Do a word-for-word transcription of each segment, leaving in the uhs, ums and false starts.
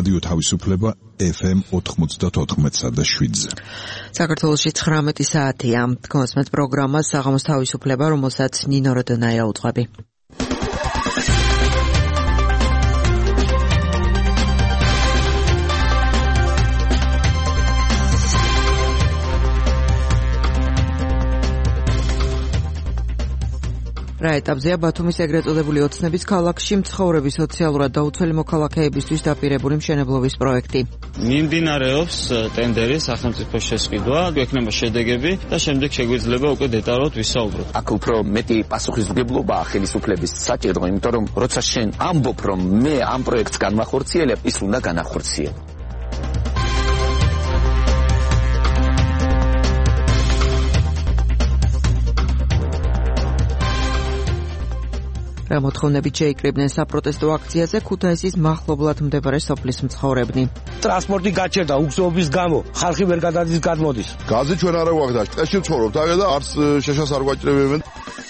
რადიო თავისუფლება ეფ ემ ოთხმოცდაოთხ და შვიდზე. საქართველოში ცხრამეტი საათია. თქოსმეთ პროგრამა საღამოს თავისუფლება, რომელსაც ნინო როდონაია უძღვები. რა ეტაპზეა ბათუმის ეგრეთ წოდებული ოცნების ქალაქში მცხოვრები სოციალურად დაუცველი მოქალაქეებისთვის დაპირებული მშენებლობის პროექტი. მიმდინარეობს ტენდერი, სახელმწიფო შესყიდვა, გვექნება შედეგები და შემდეგ შეგვიძლია უკვე დეტალურად ვისაუბროთ. აქ უფრო მეტი პასუხისმგებლობაა ხელისუფლების საჭირო, იმიტომ რომ როცა შენ ამბობ, რომ მე ამ პროექტს განვახორციელებ, ის უნდა განახორციელო. რა მოთხოვნებით შეიკრიბნენ საპროტესტო აქციაზე ქუთაისის მახლობლად მდებარე სოფლის მცხოვრებნი. ტრანსპორტი გაჩერდა უგზობის გამო, ხალხი ვერ გადადის გადმოდის. გაზი ჩვენ არა გვაქვს, ტყეში ვცხოვრობთ და არც შეშას არ გვაჭრებებენ.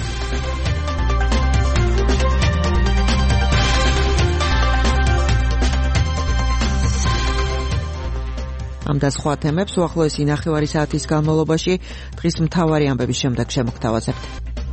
ამ და სხვა თემებს უახლოესი ნახევარი საათის განმავლობაში დღის მთავარი ამბების შემდეგ შემოგთავაზებთ.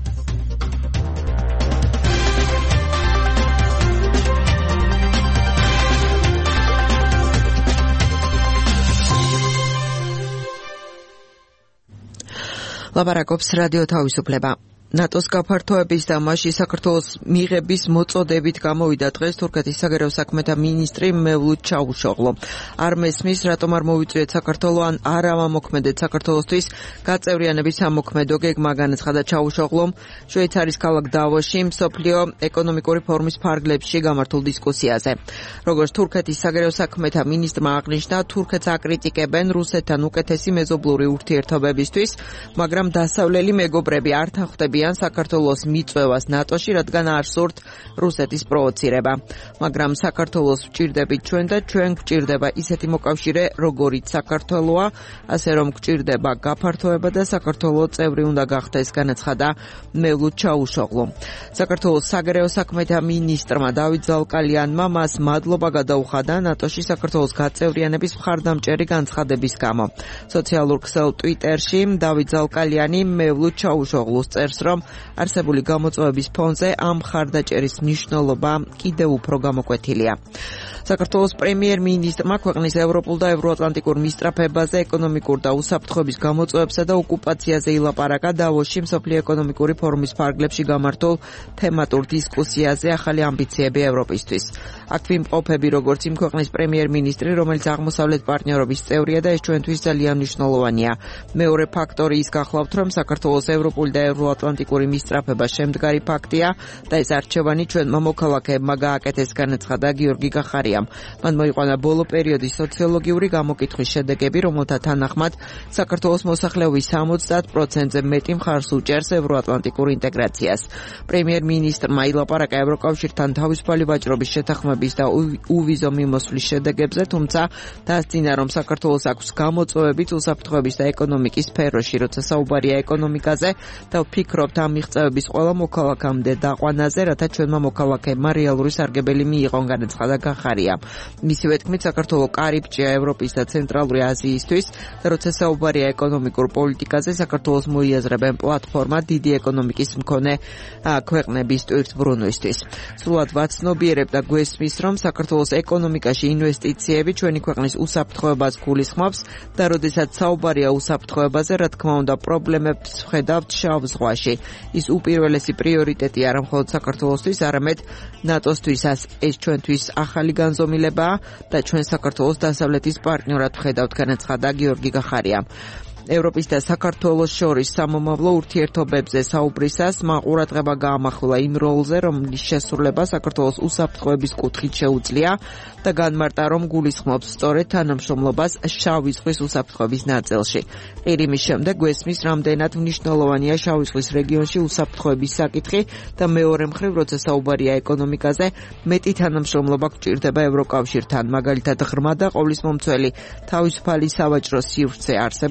ლაპარაკობს რადიო თავისუფლება. ნატოს გაფართოების და მასში საქართველოს მიღების მოწოდებით გამოვიდა დღეს თურქეთის საგარეო საქმეთა მინისტრი მევლութ ჩავუშოღლო. არ მესმის, რატომ არ მოვიწვიეთ საქართველო ან არ ამოქმედეთ საქართველოსთვის გაწევრიანების სამოქმედო გეგმა, განაცხადა ჩავუშოღლომ შვეიცარიის ქალაქ დავოსში მსოფლიო ეკონომიკური ფორუმის ფარგლებში გამართულ დისკუსიაზე. როგორც თურქეთის საგარეო საქმეთა მინისტრმა აღნიშნა, თურქეთს აკრიტიკებენ რუსეთთან უკეთესი მეზობლური ურთიერთობებისთვის, მაგრამ დასავლელი მეგობრები არ თანხმდებიან საქართველოს მიწვევას ნატოში, რადგან არ სურთ რუსეთის პროვოცირება. მაგრამ საქართველოს ვჭირდებით ჩვენ და ჩვენ გვჭირდება ისეთი მოკავშირე, როგორიც საქართველოა, ასე რომ გვჭირდება გაფართოება და საქართველოს წევრი უნდა გახდეს, განაცხადა მევლութ ჩავუშოღლო. საქართველოს საგარეო საქმეთა მინისტრმა დავით ზალკალიანმა მას მადლობა გადაუხადა ნატოში საქართველოს გაწევრიანების მხარდამჭერი განცხადების გამო. სოციალურ ქსელ ტვიტერში დავით ზალკალიანი მევლութ ჩავუშოღლოს წერს, რომ არსებული გამოწვევების ფონზე ამ მხარდაჭერის მნიშვნელობა კიდევ უფრო გამოკვეთილია. საქართველოს პრემიერ-მინისტრმა ქვეყნის ევროპულ და ევროატლანტიკურ მისწრაფებაზე, ეკონომიკურ და უსაფრთხოების გამოწვევებსა და ოკუპაციაზე ილაპარაკა დავოსში მსოფლიო ეკონომიკური ფორუმის ფარგლებში გამართულ თემატურ დისკუსიაზე ახალი ამბიციები ევროპისთვის. აქ ვიმყოფები როგორც იმ ქვეყნის პრემიერ-მინისტრი, რომელიც აღმოსავლეთ პარტნიორობის წევრია და ეს ჩვენთვის ძალიან მნიშვნელოვანია. მეორე ფაქტორი ის გახლავთ, რომ საქართველოს ევროპული და ევროატლანტიკური მისწრაფება შემდგარი ფაქტია და ეს არჩევანი ჩვენმა მოქალაქეებმა გააკეთეს, განაცხადა გიორგი გახარია. მან მოიყვანა ბოლო პერიოდის სოციოლოგიური გამოკითხვის შედეგები, რომელთა თანახმად საქართველოს მოსახლეობის სამოცდაათ პროცენტზე მეტი მხარს უჭერს ევროატლანტიკურ ინტეგრაციას. პრემიერ-მინისტრმა ილაპარაკა ევროკავშირთან თავისუფალი ვაჭრობის შეთანხმების და უვიზო მიმოსვლის შედეგებზე, თუმცა დასძინა, რომ საქართველოს აქვს გამოწვევებით უსაფრთხოების და ეკონომიკის სფეროში, როცა საუბარია ეკონომიკაზე და ვფიქრობთ ამ მიღწევების ყველა მოქალაქემდე დაყვანაზე, რათა ჩვენმა მოქალაქეებმა რეალური სარგებელი მიიღონ, განაცხადა გახარია. მისივე თქმით, საქართველო კარიბჭეა ევროპის და ცენტრალური აზიისთვის და როცა საუბარია ეკონომიკურ პოლიტიკაზე, საქართველოს მოიაზრებენ პლატფორმა დიდი ეკონომიკის მქონე ქვეყნების ტვირთბრუნვისთვის. სრულად ვაცნობიერებ და გვესმის, რომ საქართველოს ეკონომიკაში ინვესტიციები ჩვენი ქვეყნის უსაფრთხოებას გულისხმობს და როდესაც საუბარია უსაფრთხოებაზე, რა თქმა უნდა, პრობლემებს ვხედავთ შავ ზღვაში. ის უპირველესი პრიორიტეტი არა მხოლოდ საქართველოსთვის, არამედ ნატოსთვისაც. ეს ჩვენთვის ახალი განზომილებაა და ჩვენ საქართველოს დასავლეთის პარტნიორად ვხედავთ, განაცხადა გიორგი გახარია. ევროპის და საქართველოს შორის სამომავლო ურთიერთობებზე საუბრისას მან ყურადღება გაამახვილა იმ როლზე, რომლის შესრულება საქართველოს უსაფრთხოების კუთხით შეუძლია და განმარტა, რომ გულისხმობს სწორედ თანამშრომლობას შავი ზღვის უსაფრთხოების ნაწილში. ყირიმის შემდეგ გვესმის, რამდენად მნიშვნელოვანია შავი ზღვის რეგიონში უსაფრთხოების საკითხი და მეორე მხრივ, როცა საუბარია ეკონომიკაზე, მეტი თანამშრომლობა გვჭირდება ევროკავშირთან. მაგალითად, ღრმა და ყოვლისმომცველი თავისუფალი სავაჭრო სივრცე არსებობს,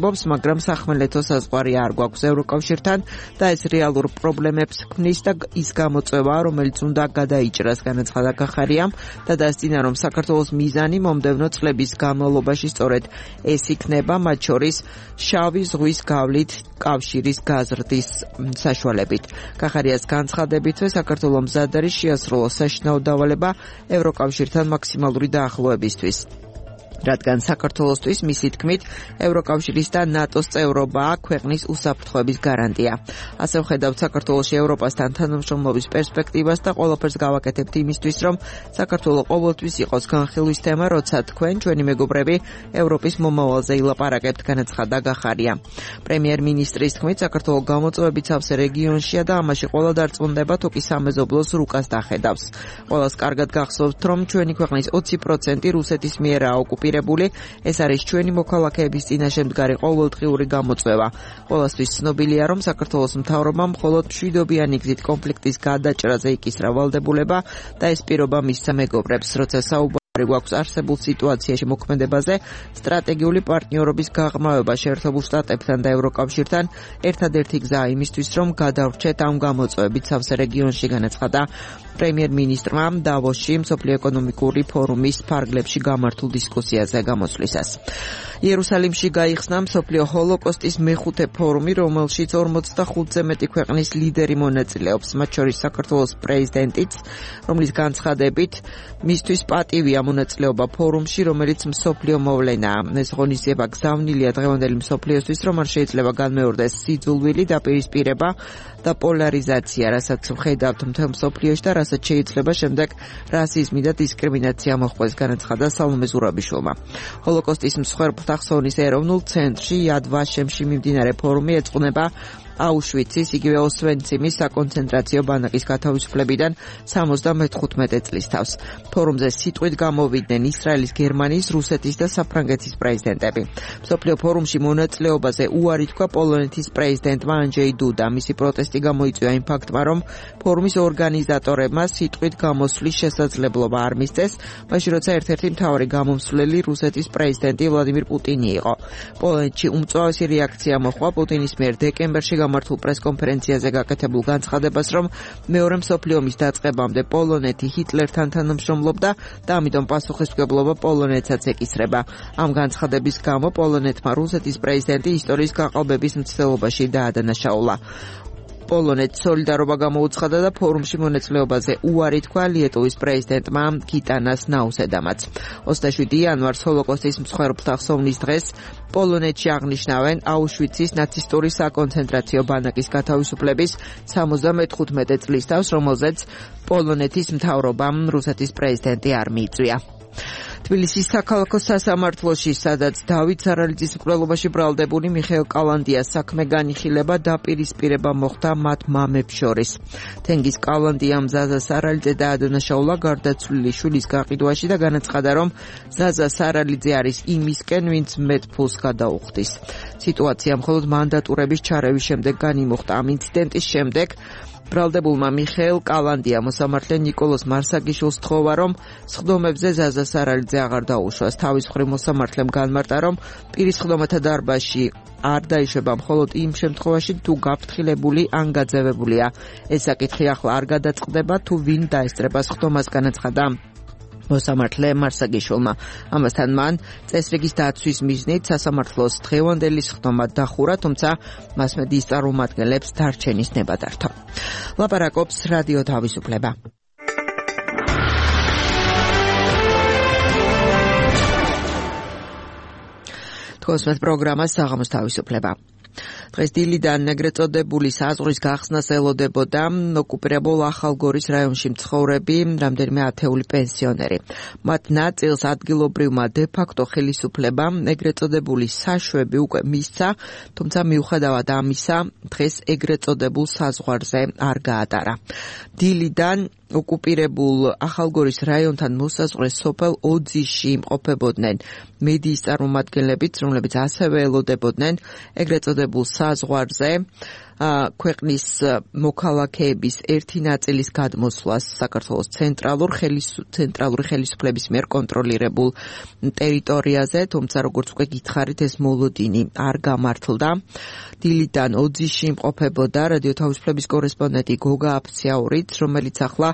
მაგრამ სახმელეთო საზღვარი არ გვაქვს ევროკავშირთან და ეს რეალურ პრობლემებს ქმნის და ის გამოწვევა, რომელიც უნდა გადაიჭრას, განაცხადა გახარიამ და დასძინა, რომ საქართველოს მიზანი მომდევნო წლების განმავლობაში სწორედ ეს იქნება, მათ შორის შავი ზღვის გავლით კავშირის გაზრდის საშუალებით. გახარიას განცხადებითვე საქართველოს მზად არის შეასრულოს საშინაო დავალება ევროკავშირთან მაქსიმალური დაახლოებისთვის. რადგან საქართველოსთვის მისი თქმით ევროკავშირის და ნატოს წევრობაა ქვეყნის უსაფრთხოების გარანტია. ასე ვხედავთ საქართველოში ევროპასთან თანამშრომლობის პერსპექტივას და ყველაფერს გავაკეთებთ იმისთვის, რომ საქართველო ყოველთვის იყოს განხილვის თემა, როცა თქვენ, ჩვენი მეგობრები, ევროპის მომავალზე ილაპარაკებთ, განაცხადა გახარია. პრემიერ-მინისტრის თქმით, საქართველო გამოწვევებით სავსე რეგიონშია და ამაში ყველა დარწმუნდება, თუ კი სამეზობლოს რუკას დახედავს. ყველას კარგად გახსოვთ, რომ ჩვენი ქვეყნის ოცი პროცენტი რუსეთის მიერაა ოკუპირებული. ეს არის ჩვენი მოქალაქეების წინაშე მდგარი ყოველდღიური გამოწვევა. ყველასთვის ცნობილია, რომ საქართველოს მთავრობამ მხოლოდ მშვიდობიანი გზით კონფლიქტის გადაჭრაზე იკისრა ვალდებულება და ეს პირობა მისცა მეგობრებს, როცა საუბარი გვაქვს არსებულ სიტუაციაში მოქმედებაზე, სტრატეგიული პარტნიორობის გაღრმავება შეერთებულ შტატებთან და ევროკავშირთან ერთადერთი გზაა იმისთვის, რომ გადავრჩეთ ამ გამოწვევებით სავსე რეგიონში, განაცხადა პრემიერ-მინისტრმა დავოსში მსოფლიო ეკონომიკური ფორუმის ფარგლებში გამართულ დისკუსიაზე გამოსვლისას. იერუსალიმში გაიხსნა მსოფლიო ჰოლოკოსტის მეხუთე ფორუმი, რომელშიც ორმოცდახუთზე მეტი ქვეყნის ლიდერი მონაწილეობს, მათ შორის საქართველოს პრეზიდენტიც, რომლის განცხადებით მისთვის პატივია მონაწილეობა ფორუმში, რომელიც მსოფლიო მოვლენაა. ეს ღონისძიება გზავნილია დღევანდელი მსოფლიოსთვის, რომ არ შეიძლება განმეორდეს სიძულვილი დაპირისპირება და პოლარიზაცია, რასაც ვხედავთ მთელ მსოფლიოში და რასაც შეიძლება შემდეგ რასიზმი და დისკრიმინაცია მოხდეს, განაცხადა სალომე ზურაბიშვილმა. ჰოლოკოსტის მსხვერპლთა ხსოვნის ეროვნულ ცენტრში იად ვაშემში მიმდინარე ფორუმი ეძღვნება აუშვიცის, იგივე ოსვენციმის საკონცენტრაციო ბანაკის გათავისუფლებიდან სამოცდამეხუთმეტე წლის თავს. ფორუმზე სიტყვით გამოვიდნენ ისრაელის, გერმანიის, რუსეთის და საფრანგეთის პრეზიდენტები. მსოფლიო ფორუმში მონაწილეობაზე უარი თქვა პოლონეთის პრეზიდენტმა ანჯეი დუდა. მისი პროტესტი გამოიწვია იმ ფაქტმა, რომ ფორუმის ორგანიზატორებმა სიტყვით გამოსვლის შესაძლებლობა არ მისცეს, მაშინ როცა ერთ-ერთი მთავარი გამომსვლელი რუსეთის პრეზიდენტი ვლადიმირ პუტინი იყო. პოლონეთში უმწვავესი რეაქცია მოჰყვა პუტინის მიერ დეკემბერში გამართულ პრესკონფერენციაზე გაკეთებულ განცხადებას, რომ მეორე მსოფლიო ომის დაწყებამდე პოლონეთი ჰიტლერთან თანამშრომლობდა და ამიტომ პასუხისმგებლობა პოლონეთსაც ეკისრება. ამ განცხადების გამო პოლონეთმა რუსეთის პრეზიდენტი ისტორიის გაყალბების მცდელობაში დაადანაშაულა. პოლონეთს სოლიდარობა გამოუცხადა და ფორუმში მონაწილეობაზე უარი თქვა ლიეტუვის პრეზიდენტმა გიტანას ნაუსედამაც. ოცდაშვიდი იანვარს ჰოლოკოსტის მსხვერპლთა ხსოვნის დღეს პოლონეთში აღნიშნავენ აუშვიცის ნაცისტური საკონცენტრაციო ბანაკის გათავისუფლების სამოცდამეხუთმეტე წლის თავს, რომელზეც პოლონეთის მთავრობამ რუსეთის პრეზიდენტი არ მიიწვია. თბილისის საქალაქო სასამართლოში, სადაც დავით სარალიძის მკვლელობაში ბრალდებული მიხეილ კალანდიას საქმე განიხილება დაპირისპირება მოხდა მათ მამებს შორის. თენგიზ კალანდიამ ზაზა სარალიძე დაადანაშაულა გარდაცვლილი შვილის გაყიდვაში და განაცხადა, რომ ზაზა სარალიძე არის იმისკენ, ვინც მეტ ფულს გადაუხდის. სიტუაცია მხოლოდ მანდატურების ჩარევის შემდეგ განიმუხტა. ამ ინციდენტის შემდეგ ბრალდებულმა მიხეილ კალანდია მოსამართლე ნიკოლოზ მარსაგიშვილს თხოვა, რომ სხდომებზე ზაზა სარალიძე აღარ დაუშვას. თავის მხრივ მოსამართლემ განმარტა, რომ პირის სხდომათა დარბაზში არ დაიშვება მხოლოდ იმ შემთხვევაში, თუ გაფრთხილებული ან გაძევებულია. ეს საკითხი ახლა არ გადაწყდება, თუ ვინ დაესწრება სხდომას, განაცხადა მოსამართლე მარსაგიშვილმა. ამასთან მან წესრიგის დაცვის მიზნით სასამართლოს დღევანდელი სხდომა დახურა, თუმცა მასმედიის წარმომადგენლებს დარჩენის ნება დართო. ლაპარაკობს რადიო თავისუფლება. თქვენს პროგრამას საღამოს თავისუფლება. დღეს დილიდან ეგრეთ წოდებული საზღვრის გახსნას ელოდებოდა ოკუპირებულ ახალგორის რაიონში მცხოვრები რამდენიმე ათეული პენსიონერი. მათ ნაწილს ადგილობრივმა დე-ფაქტო ხელისუფლებამ ეგრეთ წოდებული საშვები უკვე მისცა, თუმცა მიუხედავად ამისა, დღეს ეგრეთ წოდებულ საზღვარზე არ გაატარა. დილიდან ოკუპირებულ ახალგორის რაიონთან მოსაზღვრე სოფელ ოძიში იმყოფებოდნენ მედიის წარმომადგენლებიც, რომლებიც ასევე ელოდებოდნენ ეგრეთ წოდებულ საზღვარზე ქვეყნის მოქალაქეების ერთი ნაწილის გადმოსვლას საქართველოს ცენტრალურ ცენტრალური ხელისუფლების მიერ კონტროლირებულ ტერიტორიაზე, თუმცა როგორც უკვე გითხარით, ეს მოლოდინი არ გამართლდა. დილიდან ოძიში იმყოფებოდა რადიო თავისუფლების კორესპონდენტი გოგა აფციაურიც, რომელიც ახლა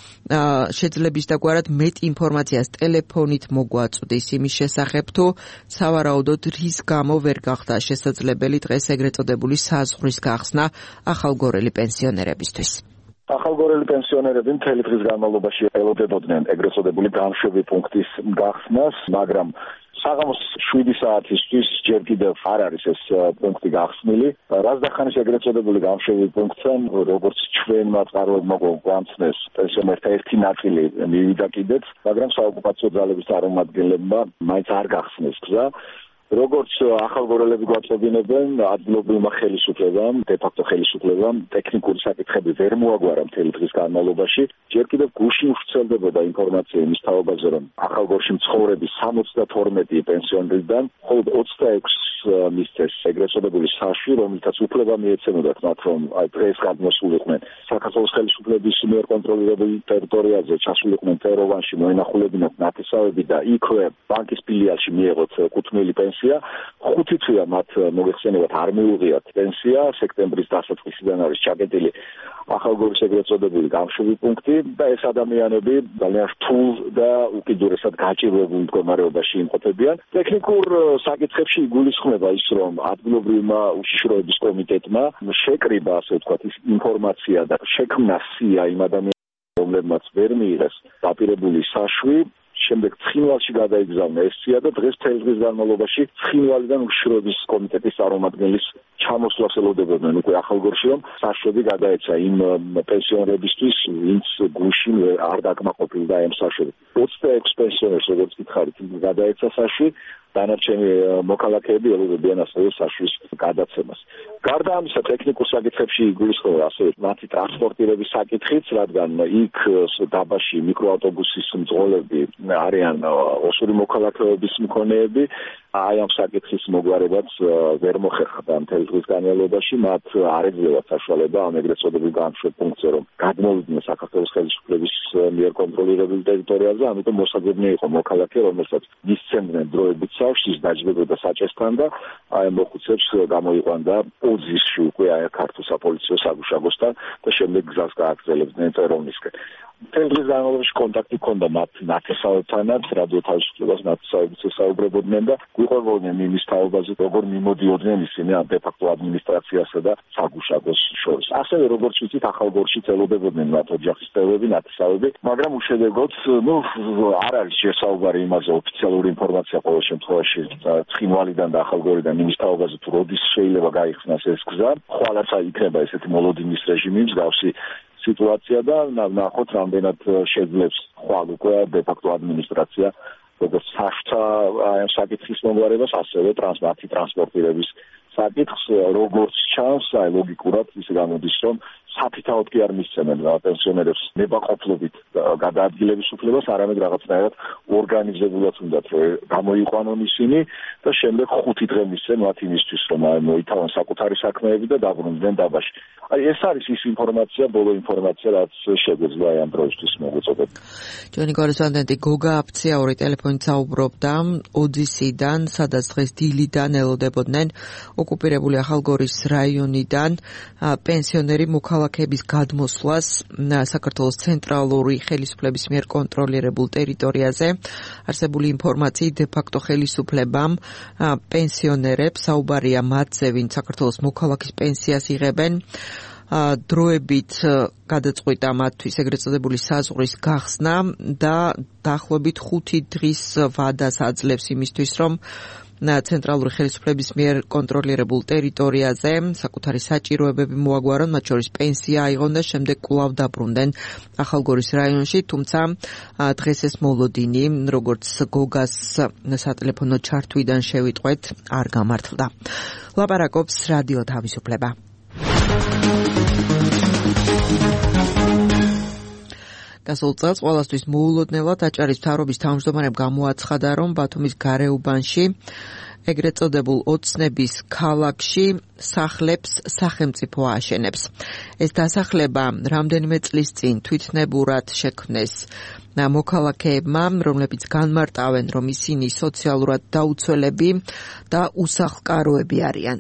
შეძლებს დაგვარად მეტ ინფორმაციას ტელეფონით მოგვაწვდის იმის შესახებ, თუ სავარაუდოდ რის გამო ვერ გახდა შესაძლებელი დღეს ეგრეთ წოდებული საზღვრის გახსნა ახალგორელი პენსიონერებისთვის. ახალგორელი პენსიონერები მთელი დღის განმავლობაში ელოდებოდნენ ეგრეთ წოდებული გამშვები პუნქტის გახსნას, მაგრამ საღამოს შვიდი საათისთვის ჯერ კიდევ არ არის ეს პუნქტი გახსნილი. რაზდახანის ეგრეთ წოდებული გამშვები პუნქტთან, როგორც ჩვენმა წყაროებმა გვამცნეს, პენსიონერთა ერთი ნაწილი მივიდა კიდეც, მაგრამ საოკუპაციო ძალების წარმომადგენლებმა მაინც არ გახსნეს გზა. როგორც ახალგორელები გვაწოდინებენ, ადგილობრივმა ხელისუფლებამ, დე-ფაქტო ხელისუფლებამ ტექნიკური საკითხები ვერ მოაგვარა მთელი დღის განმავლობაში. ჯერ კიდევ გუშინ ვრცელდებოდა ინფორმაცია იმის თაობაზე, რომ ახალგორში მცხოვრები სამოცდათორმეტი პენსიონერიდან მხოლოდ ოცდაექვსს მისცეს ეგრეთ წოდებული საშუალო, რომელთაც უფლება მიეცემოდათ მათ, რომ აი დღეს გადმოსულიყვნენ საქართველოს ხელისუფლების მიერ კონტროლირებულ ტერიტორიაზე, ჩასულიყვნენ ტეროვანში, მოენახულებინათ ნათესავები და იქვე ბანკის ფილიალში მიეღოთ კუთვნილი პენსია. ხუთი თვეა მათ მოიხსენებათ არ მიუღიათ პენსია, სექტემბრის დასაწყისიდან არის ჩაკეტილი ახალგორის ეგრეთ წოდებული გამშვები პუნქტი და ეს ადამიანები ძალიან რთულ და უკიდურესად გაჭირვებულ მდგომარეობაში იმყოფებიან. ტექნიკურ საკითხებში იგულისხმება ის, რომ ადგილობრივმა უშიშროების კომიტეტმა შეკრიბა, ასე ვთქვათ, ის ინფორმაცია და შექმნა სია იმ ადამიანებს, რომლებმაც ვერ მიიღეს დაპირებული საშვი. შემდეგ ცხინვალში გადაიგზავნა ეს სია და დღეს მთელი დღის განმავლობაში ცხინვალიდან უშიშროების კომიტეტის წარმომადგენლის ჩამოსვლას ელოდებოდნენ უკვე ახალგორში, რომ საშვები გადაეცა იმ პენსიონერებისთვის, ვინც გუშინ არ დაკმაყოფილდა ამ საშვებით. ოცდაექვსი პენსიონერს, როგორც გითხარით, გადაეცა საშვი, დანარჩენი მოქალაქეები ელოდებიან ასევე საშვის გადაცემას. გარდა ამისა, ტექნიკურ საკითხებში იგულისხმება ასევე მათი ტრანსპორტირების საკითხიც, რადგან იქ დაბაში მიკროავტობუსის მძღოლები არიან ოსური მოქალაქეების მქონეები. აი ამ საკითხის მოგვარებაც ვერ მოხერხდა მთელი დღის განმავლობაში, მათ არ ეძლევათ საშუალება ამ ეგრეთ წოდებულ გამშვებ პუნქტზე, რომ გადმოვიდნენ საქართველოს ხელისუფლების მიერ კონტროლირებულ ტერიტორიაზე, ამიტომ მოსაძებნი იყო მოქალაქე, რომელსაც მისცემდნენ დროებით საშვის, დაჯდებოდა საჭესთან და აი ამ მოხუცებს გამოიყვანდა ოძისში უკვე აი ქართულ საპოლიციო საგუშაგოსთან და შემდეგ გზას გააგრძელებდნენ წეროვნისკენ. მთელი დღის განმავლობაში კონტაქტი ჰქონდა მათ ნათესავებთანაც, რადიო თავისუფლებას ნათესავებიც ესაუბრებოდნენ და გვიყვებოდნენ იმის თაობაზე, როგორ მიმოდიოდნენ ისინი ამ დე-ფაქტო ადმინისტრაციასა და საგუშაგოს შორის. ასევე როგორც ვიცით, ახალგორში ელოდებოდნენ მათ ოჯახის წევრები, ნათესავები, მაგრამ უშედეგოდ, ნუ არ არის შესაუბარი იმაზე ოფიციალური ინფორმაცია ყოველ შემთხვევაში ცხინვალიდან და ახალგორიდან იმის თაობაზე, თუ როდის შეიძლება გაიხსნას ეს გზა. ხვალაც იქნება ესეთი მოლოდინის რეჟიმი, მსგავსი სიტუაცია და ნახოთ რამდენად შეძლებს ხვალ უკვე დე-ფაქტო ადმინისტრაცია როგორც საშთა ამ საკითხის მოგვარებას, ასევე ტრანსპორტი ტრანსპორტირების საკითხს, როგორც ჩანს, აი ლოგიკურად ისე გამოდის, რომ საფრთხოდ კი არ მისცემენ პენსიონერებს ნებაყოფლობით გადაადგილების უფლებას, არამედ რაღაცნაირად ორგანიზებულად უნდათ რომ გამოიყვანონ ისინი და შემდეგ ხუთი დღე მისცენ მათ იმისთვის, რომ მოითავონ საკუთარი საქმეები და დაბრუნდნენ დაბაში. აი ეს არის ის ინფორმაცია, ბოლო ინფორმაცია, რაც შეგვეძლო აი ამ დროისთვის მოგვეწოდეთ. ჩვენი კორესპონდენტი გოგა აფციაური ტელეფონით საუბრობდა ოძისიდან, სადაც დღეს დილიდან ელოდებოდნენ ოკუპირებული ახალგორის რაიონიდან პენსიონერი მოქალაქეების გადმოსვლას საქართველოს ცენტრალური ხელისუფლების მიერ კონტროლირებულ ტერიტორიაზე. არსებული ინფორმაციით დე-ფაქტო ხელისუფლებამ პენსიონერებს, საუბარია მათზე, ვინც საქართველოს მოქალაქის პენსიას იღებენ, დროებით გადაწყვიტა მათთვის ეგრეთ წოდებული საზღვრის გახსნა და დაახლოებით ხუთი დღის ვადას აძლევს იმისთვის, რომ ცენტრალური ხელისუფლების მიერ კონტროლირებულ ტერიტორიაზე საკუთარი საჭიროებები მოაგვარონ, მათ შორის პენსია აიღონ და შემდეგ კვლავ დაბრუნდნენ ახალგორის რაიონში, თუმცა დღეს ეს მოლოდინი, როგორც გოგას სატელეფონო ჩართვიდან შევიტყვეთ, არ გამართლდა. ლაპარაკობს რადიო თავისუფლება. გასულ წელს ყველასთვის მოულოდნელად აჭარის მთავრობის თავმჯდომარემ გამოაცხადა, რომ ბათუმის გარეუბანში ეგრეთ წოდებულ ოცნების ქალაქში სახლებს სახელმწიფო აშენებს. ეს დასახლება რამდენიმე წლის წინ თვითნებურად შექმნეს მოქალაქეებმა, რომლებიც განმარტავენ, რომ ისინი სოციალურად დაუცველები და უსახლკაროები არიან.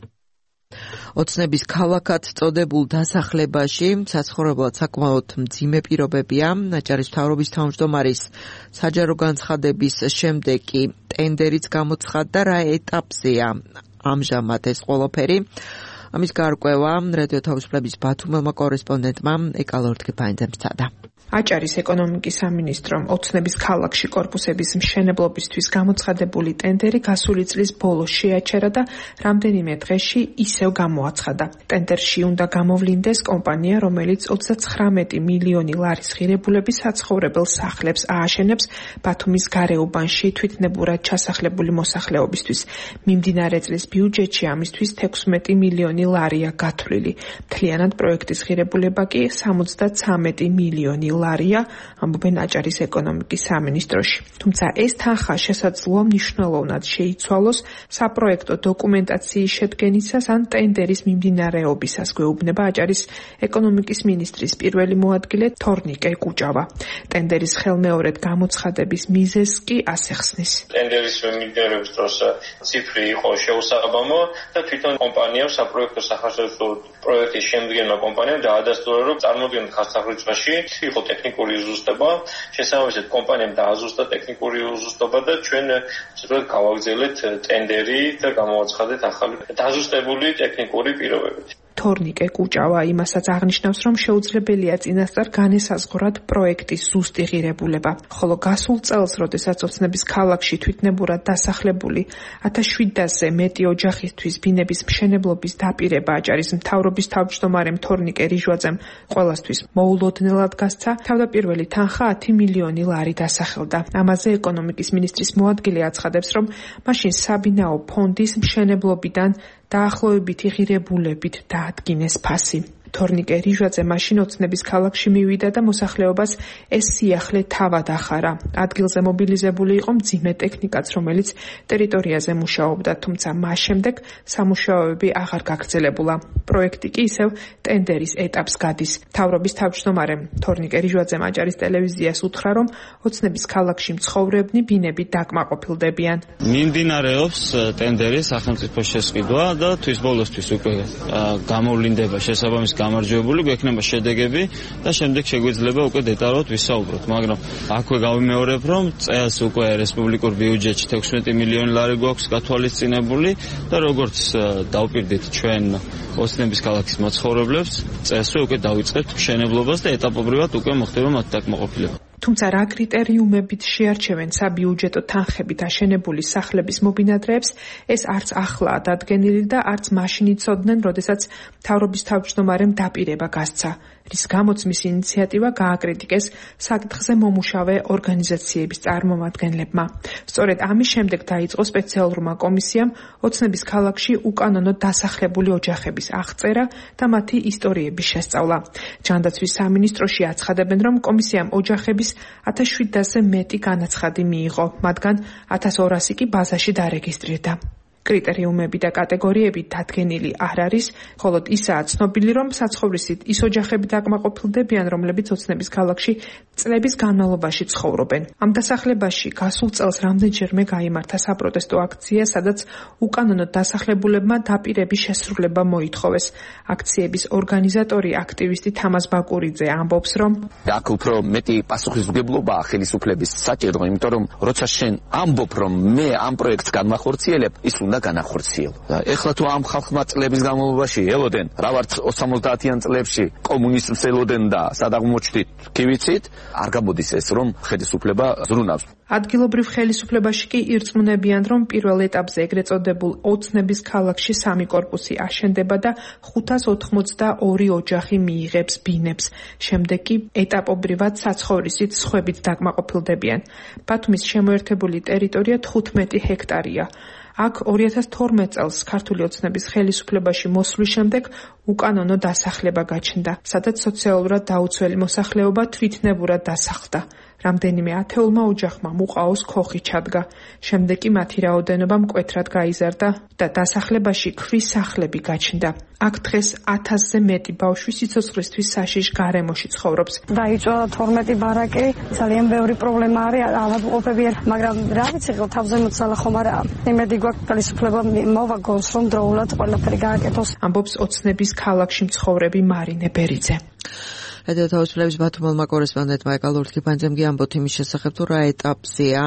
ოცნების ქალაქად წოდებულ დასახლებაში საცხოვრებლად საკმაოდ მძიმე პირობებია. აჭარის მთავრობის თავმჯდომარის საჯარო განცხადების შემდეგ კი ტენდერიც გამოცხადდა, რა ეტაპზეა ამჟამად ეს ყველაფერი. ამის გარკვევა რადიო თავისუფლების ბათუმელმა კორესპონდენტმა ეკა ლორდგიფაინძემ სცადა. აჭარის ეკონომიკის სამინისტრომ ოცნების ქალაქში კორპუსების მშენებლობისთვის გამოცხადებული ტენდერი გასული წლის ბოლოს შეაჩერა და რამდენიმე დღეში ისევ გამოაცხადა. ტენდერში უნდა გამოვლინდეს კომპანია, რომელიც ოცდაცხრამეტი მილიონი ლარის ღირებულების საცხოვრებელ სახლებს ააშენებს ბათუმის გარეუბანში თვითნებურად ჩასახლებული მოსახლეობისთვის. მიმდინარე წლის ბიუჯეტში ამისთვის თექვსმეტი მილიონი ლარია გათვლილი. მთლიანად პროექტის ღირებულება კი სამოცდაცამეტი მილიონი ლარია, ამბობენ აჭარის ეკონომიკის სამინისტროში. თუმცა ეს თანხა შესაძლოა მნიშვნელოვნად შეიცვალოს საპროექტო დოკუმენტაციის შედგენისას ან ტენდერის მიმდინარეობისას, გვეუბნება აჭარის ეკონომიკის მინისტრის პირველი მოადგილე თორნიკე კუჭავა. ტენდერის ხელმეორედ გამოცხადების მიზეზს კი ასე ხსნის. ტენდერის მიმდინარეობის დროს ციფრი იყო შეუსაბამო და თვითონ კომპანიამ საპროექტო სახასიათო პროექტის შემდგენმა კომპანიამ დაადასტურა, რომ წარმოგიდგენთ ხასაღრიცხვაში იყო ტექნიკური უზუსტება, შესაბამისად კომპანიამ დააზუსტა ტექნიკური უზუსტება და ჩვენ ცოტა გავაგზავნეთ ტენდერი და გამოვაცხადეთ ახალი დაზუსტებული ტექნიკური პირობებით. თორნიკე კუჭავა იმასაც აღნიშნავს, რომ შეუძლებელია წინასწარ განესაზღვრათ პროექტის ზუსტი ღირებულება. ხოლო გასულ წელს, როდესაც ოცნების ქალაქში თვითნებურად დასახლებული ათას შვიდასზე მეტი ოჯახისთვის ბინების მშენებლობის დაპირება აჭარის მთავრობის თავმჯდომარემ თორნიკე რიჟვაძემ ყველასთვის მოულოდნელად გასცა, თავდაპირველი თანხა ათი მილიონი ლარი დასახელდა. ამაზე ეკონომიკის მინისტრის მოადგილე აცხადებს, რომ მაშინ საბინაო ფონდის მშენებლობიდან დაახლოებითი ღირებულებით დაადგინეს ფასი. თორნიკე რიჟვაძე მაშინ ოცნების ქალაქში მივიდა და მოსახლეობას ეს სიახლე თავად ახარა. ადგილზე მობილიზებული იყო მძიმე ტექნიკაც, რომელიც ტერიტორიაზე მუშაობდა, თუმცა მას შემდეგ სამუშაოები აღარ გაგრძელებულა. პროექტი კი ისევ ტენდერის ეტაპს გადის. მთავრობის თავმჯდომარემ თორნიკე რიჟვაძემ აჭარის ტელევიზიას უთხრა, რომ ოცნების ქალაქში მცხოვრებნი ბინები დაკმაყოფილდებიან. მიმდინარეობს ტენდერის სახელმწიფო შესყიდვა და თვის ბოლოსთვის უკვე გამოვლინდება შესაბამის გამარჯვებული, გვექნება შედეგები და შემდეგ შეგვიძლება უკვე დეტალურად ვისაუბროთ, მაგრამ აქვე გავიმეორებ, რომ წელს უკვე რესპუბლიკურ ბიუჯეტში თექვსმეტი მილიონი ლარი გვაქვს გათვალისწინებული და როგორც დავპირდით ჩვენ ოცნების ქალაქის მაცხოვრებლებს, წელსვე უკვე დავიწყებთ მშენებლობას და ეტაპობრივად უკვე მოხდება მათ დაკმაყოფილება. თუმცა რა კრიტერიუმებით შეარჩევენ საბიუჯეტო თანხებით აშენებული სახლების მობინადრეებს, ეს არც ახლაა დადგენილი და არც მაშინ იცოდნენ, როდესაც მთავრობის თავმჯდომარემ დაპირება გასცა, რის გამოც მისი ინიციატივა გააკრიტიკეს საკითხზე მომუშავე ორგანიზაციების წარმომადგენლებმა. სწორედ ამის შემდეგ დაიწყო სპეციალურმა კომისიამ ოცნების ქალაქში უკანონო დასახლებული ოჯახების აღწერა და მათი ისტორიების შესწავლა. ჯანდაცვის სამინისტროში აცხადებენ, რომ კომისიამ ოჯახების ათას შვიდასზე მეტი განაცხადი მიიღო, მათგან ათას ორასი კი ბაზაში დარეგისტრირდა. კრიტერიუმები და კატეგორიები დადგენილი არ არის, ხოლო ისაა ცნობილი, რომ საცხოვრისით ის ოჯახები დაკმაყოფილდებიან, რომლებიც ოცნების ქალაქში წლების განმავლობაში ცხოვრობენ. ამ დასახლებაში გასულ წელს რამდენჯერმე გაიმართა საპროტესტო აქცია, სადაც უკანონო დასახლებულებმა დაპირების შესრულება მოითხოვეს. აქციების ორგანიზატორი აქტივისტი თამაზ ბაკურიძე ამბობს, რომ აქ უფრო მეტი პასუხისმგებლობაა ხელისუფლების საჭირო, იმიტომ რომ როცა შენ ამბობ, რომ მე ამ პროექტს განმახორციელებ, ის უნდა განახორციელო. ეხლა თუ ამ ხალხმა წლების განმავლობაში ელოდენ, რა ვარც ოცდაათიან წლებში კომუნიზმს ელოდენ და სადაღმოჩნდით, კი ვიცით, არ გამოდის ეს, რომ ხელისუფლება ზრუნავს. ადგილობრივ ხელისუფლებაში კი ირწმუნებიან, რომ პირველ ეტაპზე ეგრეთ წოდებულ ოცნების ქალაქში სამი კორპუსი აშენდება და ხუთას ოთხმოცდაორი ოჯახი მიიღებს ბინებს. შემდეგ კი ეტაპობრივად საცხოვრისით სხვებით დაკმაყოფილდებიან. ბათუმის შემოერთებული ტერიტორია თხუთმეტი ჰექტარია. აქ ორი ათას თორმეტ წელს ქართული ოცნების ხელისუფლებაში მოსვლის შემდეგ უკანონო დასახლება გაჩნდა, სადაც სოციალურად დაუცველი მოსახლეობა თვითნებურად დასახლდა. რამდენიმე ათეულმა ოჯახმა მუყაოს ქოხი ჩადგა. შემდეგ კი მათი რაოდენობა მკვეთრად გაიზარდა და დასახლებაში ქვის სახლები გაჩნდა. აქ დღეს ათასზე მეტი ბავშვი სიცოცხლისთვის საშიშ გარემოში ცხოვრობს. დაიჭრა თორმეტი ბარაკი, ძალიან ბევრი პრობლემა არის, ავადმყოფებიან, მაგრამ რა ვიცი, თავზე მოცალა ხომ არა. იმედი გვაქვს ხელისუფლება მოვაგონს, რომ დროულად ყველაფერი გააკეთოს. ამბობს ოცნების ქალაქში მცხოვრები მარინე ბერიძე. რადიო თავისუფლების ბათუმელმა კორესპონდენტმა ეკალ ურთქიფანძემ გიამბოთ იმის შესახებ, თუ რა ეტაპზეა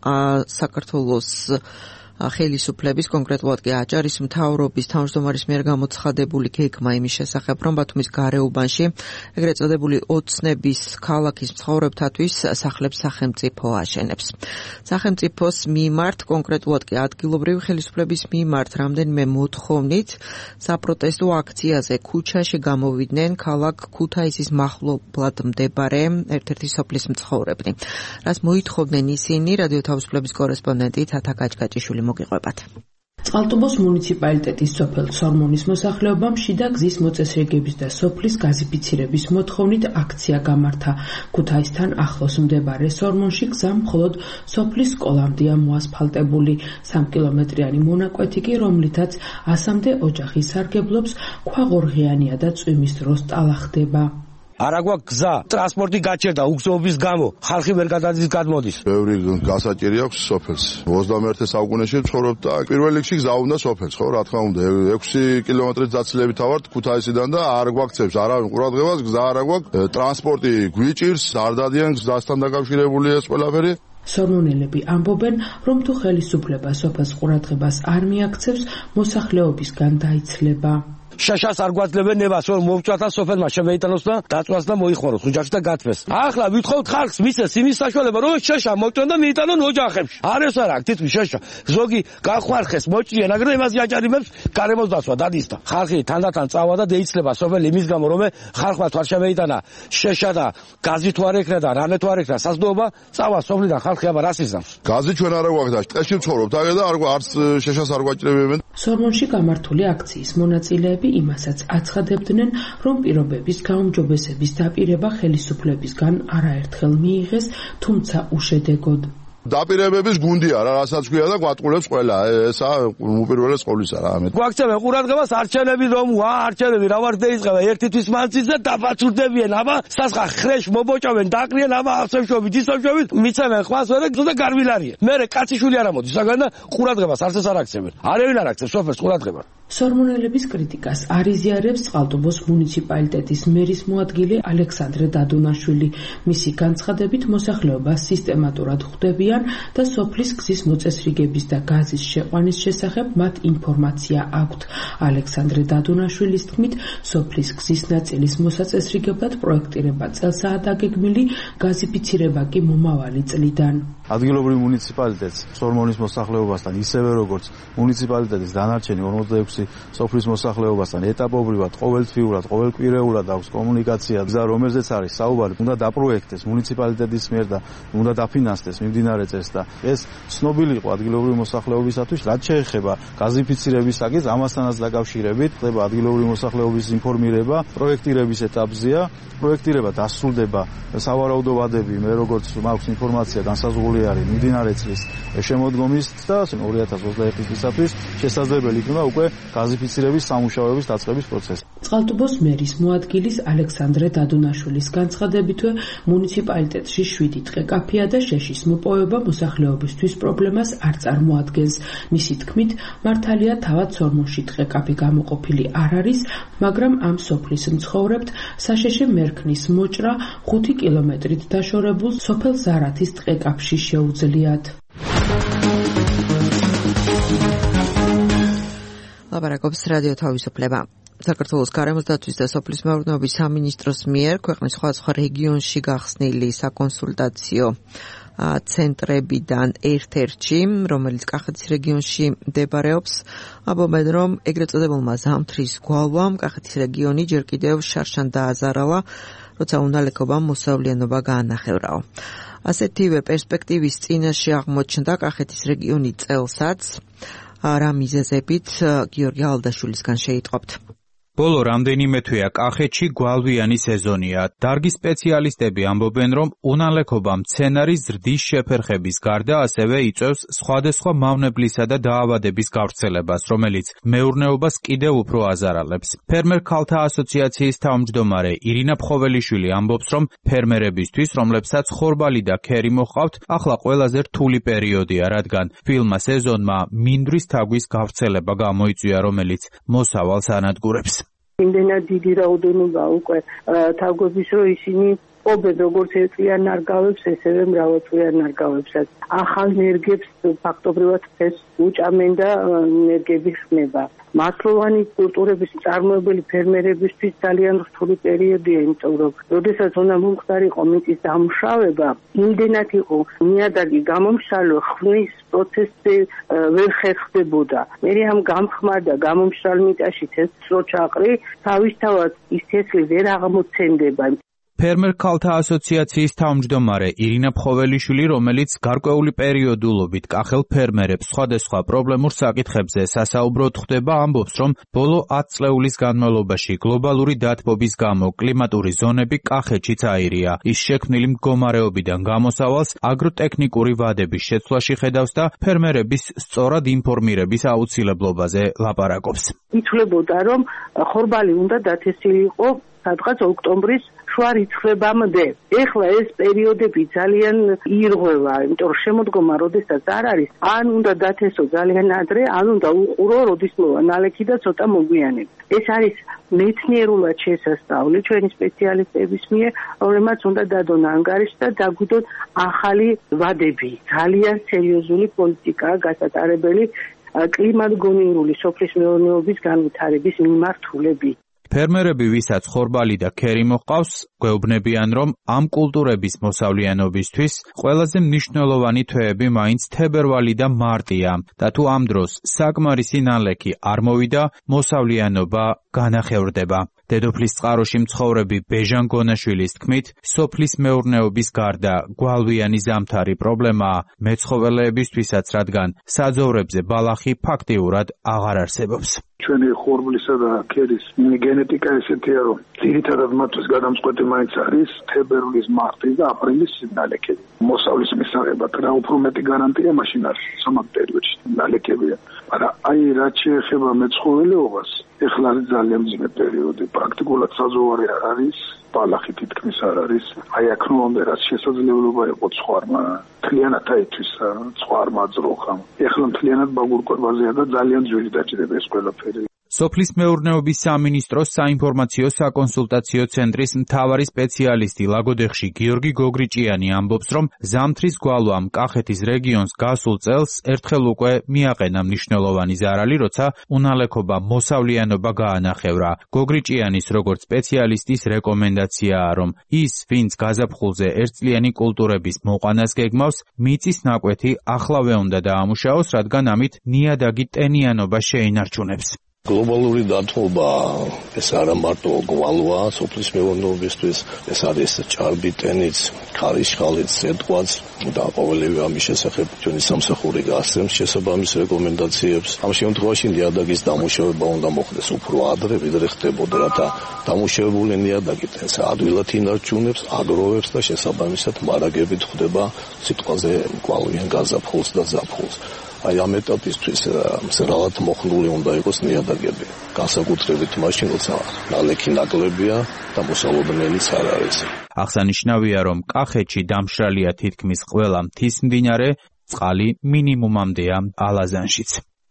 საქართველოს ხელისუფლების, კონკრეტულად კი აჭარის მთავრობის თავმჯდომარის მიერ გამოცხადებული გეგმა იმის შესახებ, რომ ბათუმის გარეუბანში ეგრეთ წოდებული ოცნების ქალაქის მცხოვრებთათვის სახლებს სახელმწიფო აშენებს. სახელმწიფოს მიმართ, კონკრეტულად კი ადგილობრივი ხელისუფლების მიმართ რამდენიმე მოთხოვნით საპროტესტო აქციაზე ქუჩაში გამოვიდნენ ქალაქ ქუთაისის მახლობლად მდებარე ერთ-ერთი სოფლის მცხოვრებნი. რას მოითხოვდნენ ისინი, რადიო თავისუფლების კორესპონდენტი თათა გაჭგაჭიშვილი მოგიყვებათ. წყალტუბოს მუნიციპალიტეტის სოფელ სორმონის მოსახლეობამ შიდა გზის მოწესრიგების და სოფლის გაზიფიცირების მოთხოვნით აქცია გამართა. ქუთაისთან ახლოს მდებარე სორმონში გზა მხოლოდ სოფლის სკოლამდეა მოასფალტებული. სამი კილომეტრიანი მონაკვეთი კი, რომლითაც ასამდე ოჯახი სარგებლობს, ქვაღორღიანია და წვიმის დროს ტალახდება. არა გვაქვს გზა, ტრანსპორტი გაჩერდა უგზობის გამო, ხალხი ვერ გადადის გადმოდის. ბევრი გასაჭირი აქვს სოფელს. ოცდამეერთე საუკუნეში ცხოვრობ და პირველ რიგში გზა უნდა სოფელს, ხო, რა თქმა უნდა. ექვსი კილომეტრის ძაცილებით ავართ ქუთაისიდან და არ გვაქცევს არავინ ყურადღებას, გზა არა გვაქვს, ტრანსპორტი გვიჭირს, არ დადიან გზასთან დაკავშირებული ეს ყველაფერი. სორმონელები ამბობენ, რომ თუ ხელისუფლება სოფელს ყურადღებას არ მიაქცევს, მოსახლეობისგან დაიცლება. შაშას არ გვაძლევენ ნებას, რომ მოვჭვათ სოფელმა შემეიტანოს და დაწვას და მოიხმაროს ოჯახს და გათმეს. ახლა ვითხოვთ ხალხს მისცეს იმის საშუალება, რომ შაშა მოჭრონ და მიიტანონ ოჯახებში. არ ეს არა, თითქმის შაშა. ზოგი გახვარხეს, მოჭრიან, აგრე იმაზე აჭარიმებს გარემოს დაცვა დადისდა. ხალხი თანდათან წავა და დაიცლება სოფელი იმის გამო, რომ ხალხმა თუ არ შემეიტანა შეშა და გაზი თუ არ ეკრა და რამე თუ არ ეკრა საზრდოობა, წავა სოფლიდან ხალხი აბა რას იზამს. გაზი ჩვენ არა გვაქვს და ტყეში ვცხოვრობთ, აგერ და არც შეშას არ გვაჭრებებენ. სორმონში გამართული აქციის მონაწილეები იმასაც აცხადებდნენ, რომ პირობების გაუმჯობესების დაპირება ხელისუფლებისგან არაერთხელ მიიღეს, თუმცა უშედეგოდ. დაპირებების გუნდია რა, რასაც ქვია და გვატყულებს ყველა. ესა უპირველეს ყოვლისა რა. გვაქცევენ ყურადღებას არჩევნები რომ ვა არჩევნები რა ვარ დაიწყება ერთი თვის მანძილზე და დაფაცურდებიან, აბა სასხა ხრეშ მობოჭავენ, დაყრიან, აბა ახსევშობით, ისევშობით, მიცემენ ხვას ვერა და გარვილარიან. მერე კაციშვილი არ ამოდის, საგან და ყურადღებას არც ეს არ აქცევენ. არავინ არ აქცევს სოფელს ყურადღებას. სორმონელების კრიტიკას არ იზიარებს წყალტუბოს მუნიციპალიტეტის მერის მოადგილე ალექსანდრე დადუნაშვილი. მისი განცხადებით მოსახლეობა სისტემატურად ხვდებიან და სოფლის გზის მოწესრიგების და გაზის შეყვანის შესახებ მათ ინფორმაცია აქვთ. ალექსანდრე დადუნაშვილის თქმით, სოფლის გზის ნაწილის მოსაწესრიგებლად პროექტირება წელსაა დაგეგმილი, გაზიფიცირება კი მომავალი წლიდან. ადგილობრივ მუნიციპალიტეტს სორმონის მოსახლეობასთან ისევე როგორც მუნიციპალიტეტის დანარჩენი ორმოცდაექვსი სოფლის მოსახლეობასთან ეტაპობრივად, ყოველთვიურად, ყოველკვირეულად აქვს კომუნიკაცია, გზა რომელზეც არის საუბარი, უნდა დაპროექტეს მუნიციპალიტეტის მიერ და უნდა დაფინანსდეს მიმდინარე წელს და ეს ცნობილი იყო ადგილობრივი მოსახლეობისათვის, რაც შეეხება გაზიფიცირების საკითხს, ამასთანაც დაკავშირებით ხდება ადგილობრივი მოსახლეობის ინფორმირება, პროექტირების ეტაპზეა, პროექტირება დასრულდება, სავარაუდო ვადები, მე როგორც მაქვს ინფორმაცია განსაზღვრული არის მიმდინარე წლის შემოდგომის და ორი ათას ოცდაერთი წლისათვის შესაძლებელი იქნება უკვე გაზიფიცირების სამუშაოების დაწყების პროცესი. წყალტუბოს მერის მოადგილის ალექსანდრე დადუნაშვილის განცხადებითვე მუნიციპალიტეტში შვიდი დღე კაფეა და შეშის მოპოვება მოსახლეობისთვის პრობლემას არ წარმოადგენს. მისი თქმით, მართალია თავად სორმონში დღე კაფე გამოყოფილი არ არის, მაგრამ ამ სოფლის მცხოვრებთ საშეშე მერქნის მოჭრა ხუთი კილომეტრით დაშორებულ სოფელ ზარათის დღე კაფეში შეუძლიათ. ლაპარაკობს რადიო თავისუფლება. საქართველოს გარემოს დაცვის და სოფლის მეურნეობის სამინისტროს მიერ ქვეყნის სხვადასხვა რეგიონში გახსნილი საკონსულტაციო ცენტრებიდან ერთ-ერთში, რომელიც კახეთის რეგიონში მდებარეობს, ამბობენ, რომ ეგრეთ წოდებულმა ზამთრის გვალვამ კახეთის რეგიონი ჯერ კიდევ შარშან დააზარალა, როცა უნალექობამ მოსავლიანობა გაანახევრაო. ასეთივე პერსპექტივის წინაშე აღმოჩნდა კახეთის რეგიონი წელსაც. რა მიზეზებით გიორგი ალდაშვილისგან შეიტყობთ. ბოლო რამდენიმე თვეა კახეთში გვალვიანი სეზონია. დარგის სპეციალისტები ამბობენ, რომ უნალექობა მცენარის ზრდის შეფერხების გარდა ასევე იწვევს სხვადასხვა მავნებლისა და დაავადების გავრცელებას, რომელიც მეურნეობას კიდევ უფრო აზარალებს. ფერმერ ქალთა ასოციაციის თავმჯდომარე ირინა ფხოველიშვილი ამბობს, რომ ფერმერებისთვის, რომლებსაც ხორბალი და ქერი მოჰყავთ, ახლა ყველაზე რთული პერიოდია, რადგან ფილმა სეზონმა მინდვრის თაგვის გავრცელება გამოიწვია, რომელიც მოსავალს ანადგურებს. იმდენად დიდი რაოდენობა უკვე თაგვების, რომ ისინი ობენ როგორც ერთწლიან ნარგავებს, ესევე მრავალწლიან ნარგავებსაც. ახალ ნერგებს ფაქტობრივად ეს უჭამენ და ნერგები ხმება. მართლოვანი კულტურების წარმოებელი ფერმერებისთვის ძალიან რთული პერიოდია, იმიტომ რომ როდესაც უნდა მომხდარიყო მიწის დამუშავება, იმდენად იყო ნიადაგი გამომშრალო, ხმის პროცესი ვერ ხერხდებოდა. მე ამ გამხმარ და გამომშრალ მიწაში თესლო ჩაყრი, თავისთავად ის თესლი ვერ აღმოცენდება. ფერმერ ქალთა ასოციაციის თავმჯდომარე ირინა ფხოველიშვილი, რომელიც გარკვეული პერიოდულობით კახელ ფერმერებს სხვადასხვა პრობლემურ საკითხებზე სასაუბროდ ხვდება, ამბობს, რომ ბოლო ათი წლეულის განმავლობაში გლობალური დათბობის გამო კლიმატური ზონები კახეთშიც აირია. ის შექმნილი მდგომარეობიდან გამოსავალს აგროტექნიკური ვადების შეცვლაში ხედავს და ფერმერების სწორად ინფორმირების აუცილებლობაზე ლაპარაკობს. ითვლებოდა, რომ ხორბალი უნდა დათესილიყო სადღაც ოქტომბრის შუა რიცხვებამდე. ეხლა ეს პერიოდები ძალიან ირღვევა, იმიტომ რომ შემოდგომა როდესაც არ არის, ან უნდა დათესო ძალიან ადრე, ან უნდა უყურო, როდის მოვა ნალექი და ცოტა მოგვიანებით. ეს არის მეცნიერულად შესასწავლი ჩვენი სპეციალისტების მიერ, რომლებმაც უნდა დადონ ანგარიში და დაგვიდონ ახალი ვადები. ძალიან სერიოზული პოლიტიკაა გასატარებელი კლიმატგონივრული სოფლის მეურნეობის განვითარების მიმართულებით. ფერმერები, ვისაც ხორბალი და ქერი მოჰყავს, გვეუბნებიან, რომ ამ კულტურების მოსავლიანობისთვის ყველაზე მნიშვნელოვანი თვეები მაინც თებერვალი და მარტია და თუ ამ დროს საკმარისი ნალექი არ მოვიდა, მოსავლიანობა განახევრდება. დედოფლის წყაროში მცხოვრები ბეჟან გონაშვილის თქმით, სოფლის მეურნეობის გარდა გვალვიანი ზამთარი პრობლემაა მეცხოველეებისთვისაც, რადგან საძოვრებზე ბალახი ფაქტიურად აღარ არსებობს. ჩვენი ხორბლისა და ქერის გენეტიკა ესეთია, რომ ძირითადად მათთვის გადამწყვეტი მაინც არის თებერვლის, მარტის და აპრილის ნალექები. მოსავლის მისაღებად რა უფრო მეტი გარანტია მაშინ არის სამად პერიოდში ნალექებია. მაგრამ აი რაც შეეხება მეცხოველეობას, ეხლა არის ძალიან მძიმე პერიოდი. პრაქტიკულად საზღვარი არ არის, ბალახი თითქმის არ არის. აი აქ ნომერ რაც შესაძლებლობა იყო ცხვარმა მთლიანად აითვისა, ცხვარმა ძროხამ. ეხლა მთლიანად ბაგურკვებაზეა და ძალიან ძვირი დაჭირება ეს ყველაფერი. სოფლის მეურნეობის სამინისტროს საინფორმაციო საკონსულტაციო ცენტრის მთავარი სპეციალისტი ლაგოდეხში გიორგი გოგრიჭიანი ამბობს, რომ ზამთრის გვალვამ კახეთის რეგიონს გასულ წელს ერთხელ უკვე მიაყენა მნიშვნელოვანი ზარალი, როცა უნალექობა მოსავლიანობა გაანახევრა. გოგრიჭიანის როგორც სპეციალისტის რეკომენდაციაა, რომ ის, ვინც გაზაფხულზე ერთწლიანი კულტურების მოყვანას გეგმავს, მიწის ნაკვეთი ახლავე უნდა დაამუშაოს, რადგან ამით ნიადაგი ტენიანობა შეინარჩუნებს. გლობალური დათბობა ეს არა მარტო გვალვა სოფლის მეურნეობისთვის, ეს არის ჭარბი ტენიც, ქარიშხალიც, ზედყვაც და ყოველივე ამის შესახებ ჩვენი სამსახური გასცემს შესაბამის რეკომენდაციებს. ამ შემთხვევაში ნიადაგის დამუშავება უნდა მოხდეს უფრო ადრე, ვიდრე ხდებოდა, რათა დამუშავებული ნიადაგი ტენს ადვილად ინარჩუნებს, აგროვებს და შესაბამისად მარაგებით ხდება სიტყვაზე გვალვიან გაზაფხულს და ზაფხულს. აი ამ ეტაპისთვის მზრალად მოხდული უნდა იყოს ნიადაგები. განსაკუთრებით მაშინ, როცა ნალექი ნაკლებია და მოსალოდნელიც არ არის. აღსანიშნავია, რომ კახეთში დამშრალია თითქმის ყველა მთის მდინარე, წყალი მინიმუმამდეა ალაზანშიც.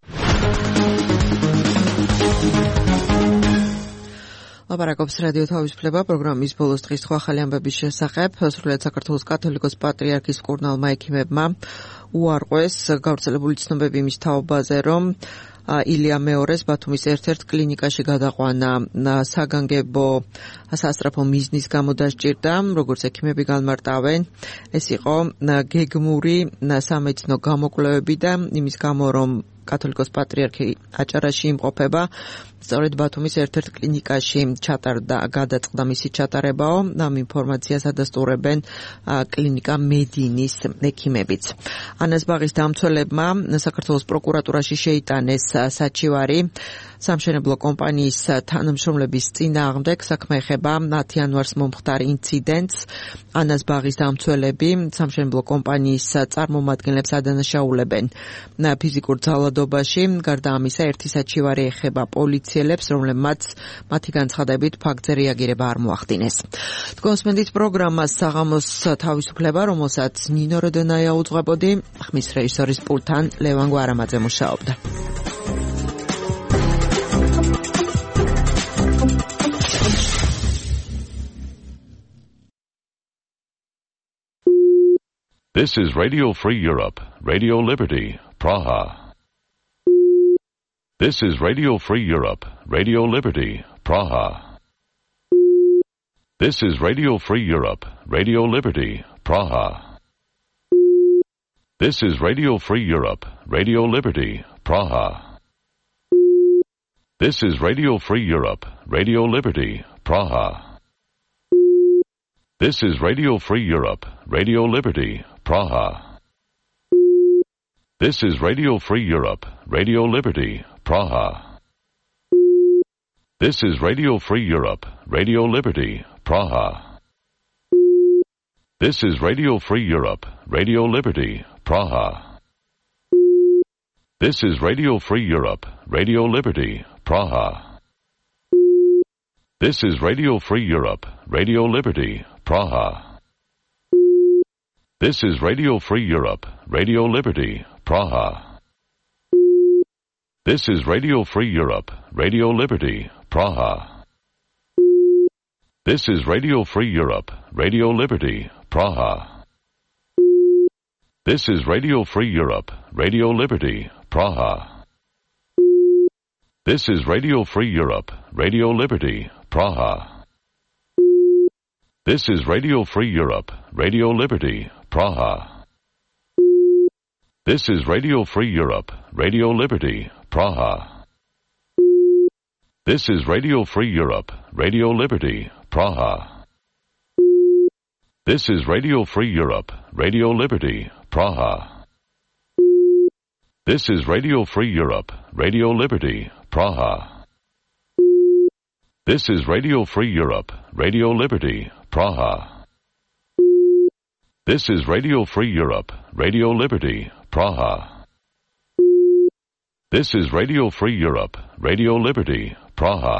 ლაპარაკობს რადიო თავისუფლება პროგრამის ბოლოს დღის სხვა ახალი ამბების შესახებ. სრულიად საქართველოს კათოლიკოს პატრიარქის მკურნალმა ექიმებმა უარყვეს გავრცელებული ცნობები იმის თაობაზე, რომ ილია მეორეს ბათუმის ერთ-ერთ კლინიკაში გადაყვანა საგანგებო სასწრაფო მიზნის გამო დასჭირდა, როგორც ექიმები განმარტავენ. ეს იყო გეგმური სამედიცინო გამოკვლევები და იმის გამო, რომ კათოლიკოს პატრიარქი აჭარაში იმყოფება. სწორედ ბათუმის ერთ-ერთ კლინიკაში ჩატარდა გადაწყდა მისი ჩატარებაო. ამ ინფორმაციას ადასტურებენ კლინიკა მედინის ექიმებიც. ანაზბაღის დამცველებმა საქართველოს პროკურატურაში შეიტანეს საჩივარი სამშენებლო კომპანიის თანამშრომლების წინააღმდეგ. საქმე ეხება ათი იანვარს მომხდარ ინციდენტს. ანაზბაღის დამცველები სამშენებლო კომპანიის წარმომადგენლებს ადანაშაულებენ ფიზიკურ ძალადობაში. გარდა ამისა, ერთი საჩივარი ეხება პოლიციელებს, რომლებმაც მათი განცხადებით ფაქტზე რეაგირება არ მოახდინეს. თქვენსმენდით პროგრამას საღამოს თავისუფლება, რომელსაც ნინო როდონაია უძღვებოდი, ხმის რეჟისორის პულტთან ლევან გვარამაძე მუშაობდა. This is Radio Free Europe, Radio Liberty, Praha. This is Radio Free Europe, Radio Liberty, Praha. This is Radio Free Europe, Radio Liberty, Praha. This is Radio Free Europe, Radio Liberty, Praha. This is Radio Free Europe, Radio Liberty, Praha. This is Radio Free Europe, Radio Liberty, Praha. This is Radio Free Europe, Radio Liberty, Praha. This is Radio Free Europe, Radio Liberty, Praha. This is Radio Free Europe, Radio Liberty, Praha. This is Radio Free Europe, Radio Liberty, Praha. This is Radio Free Europe, Radio Liberty, Praha. This is Radio Free Europe, Radio Liberty, Praha. This is Radio Free Europe, Radio Liberty, Praha. This is Radio Free Europe, Radio Liberty, Praha. This is Radio Free Europe, Radio Liberty, Praha. This is Radio Free Europe, Radio Liberty, Praha. This is Radio Free Europe, Radio Liberty, Praha. This is Radio Free Europe, Radio Liberty, Praha. This is Radio Free Europe, Radio Liberty, Praha. This is Radio Free Europe, Radio Liberty, Praha. This is Radio Free Europe, Radio Liberty, Praha. This is Radio Free Europe, Radio Liberty, Praha. This is Radio Free Europe, Radio Liberty, Praha. This is Radio Free Europe, Radio Liberty, Praha.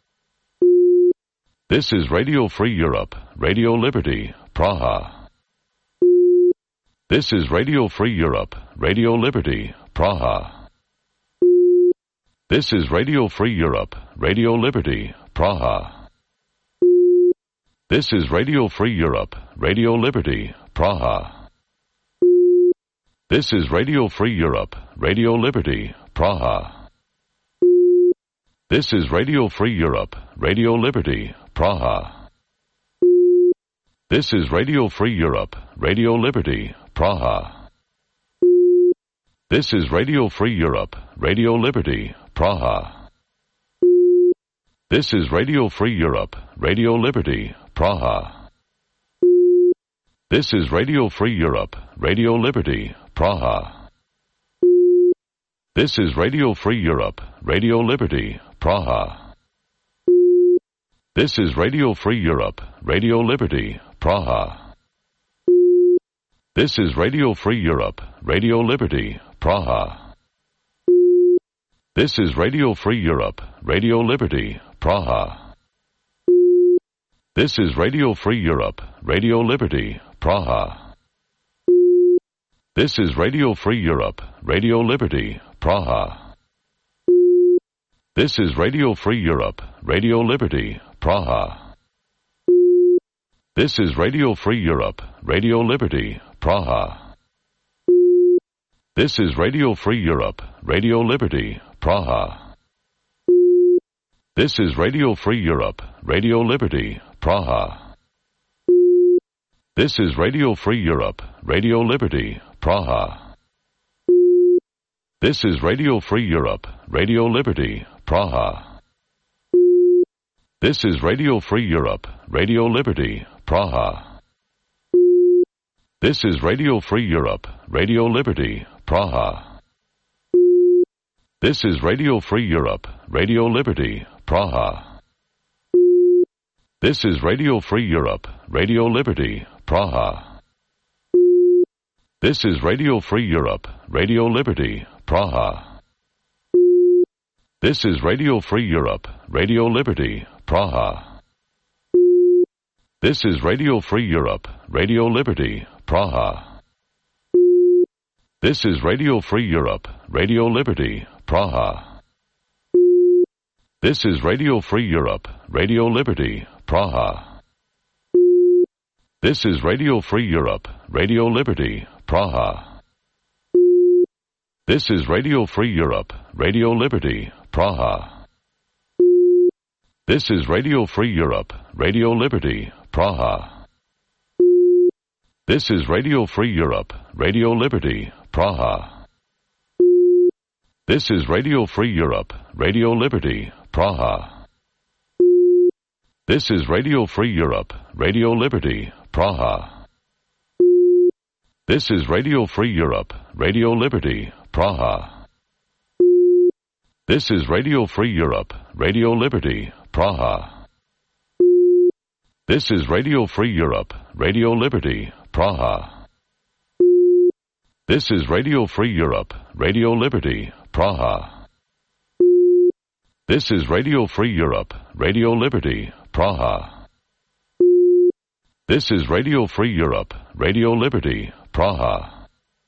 This is Radio Free Europe, Radio Liberty, Praha. This is Radio Free Europe, Radio Liberty, Praha. This is Radio Free Europe, Radio Liberty, Praha. This is Radio Free Europe, Radio Liberty, Praha. This is Radio Free Europe, Radio Liberty, Praha. This is Radio Free Europe, Radio Liberty, Praha. This is Radio Free Europe, Radio Liberty, Praha. This is Radio Free Europe, Radio Liberty, Praha. This is Radio Free Europe, Radio Liberty, Praha. This is Radio Free Europe, Radio Liberty, Praha. This is Radio Free Europe, Radio Liberty, Praha. This is Radio Free Europe, Radio Liberty, Praha. This is Radio Free Europe, Radio Liberty, Praha. This is Radio Free Europe, Radio Liberty, Praha. This is Radio Free Europe, Radio Liberty, Praha. This is Radio Free Europe, Radio Liberty, Praha. This is Radio Free Europe, Radio Liberty, Praha. This is Radio Free Europe, Radio Liberty, Praha. This is Radio Free Europe, Radio Liberty, Praha. This is Radio Free Europe, Radio Liberty, Praha. This is Radio Free Europe, Radio Liberty, Praha. This is Radio Free Europe, Radio Liberty, Praha. This is Radio Free Europe, Radio Liberty, Praha. This is Radio Free Europe, Radio Liberty, Praha. This is Radio Free Europe, Radio Liberty, Praha. This is Radio Free Europe, Radio Liberty, Praha. This is Radio Free Europe, Radio Liberty, Praha. This is Radio Free Europe, Radio Liberty, Praha. This is Radio Free Europe, Radio Liberty, Praha. This is Radio Free Europe, Radio Liberty, Praha. This is Radio Free Europe, Radio Liberty, Praha. This is Radio Free Europe, Radio Liberty, Praha. This is Radio Free Europe, Radio Liberty, Praha. This is Radio Free Europe, Radio Liberty, Praha. This is Radio Free Europe, Radio Liberty, Praha. This is Radio Free Europe, Radio Liberty, Praha. This is Radio Free Europe, Radio Liberty, Praha. This is Radio Free Europe, Radio Liberty, Praha. This is Radio Free Europe, Radio Liberty, Praha. This is Radio Free Europe, Radio Liberty, Praha. This is Radio Free Europe, Radio Liberty, Praha. This is Radio Free Europe, Radio Liberty, Praha. This is Radio Free Europe, Radio Liberty, Praha.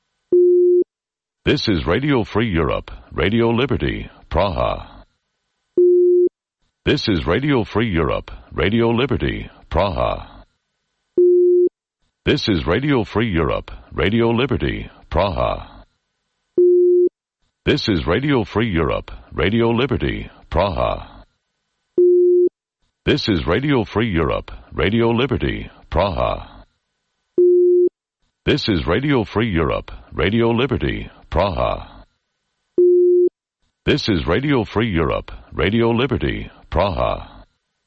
This is Radio Free Europe, Radio Liberty, Praha. This is Radio Free Europe, Radio Liberty, Praha. This is Radio Free Europe, Radio Liberty, Praha. This is Radio Free Europe, Radio Liberty, Praha. This is Radio Free Europe, Radio Liberty, Praha. This is Radio Free Europe, Radio Liberty, Praha. This is Radio Free Europe, Radio Liberty, Praha.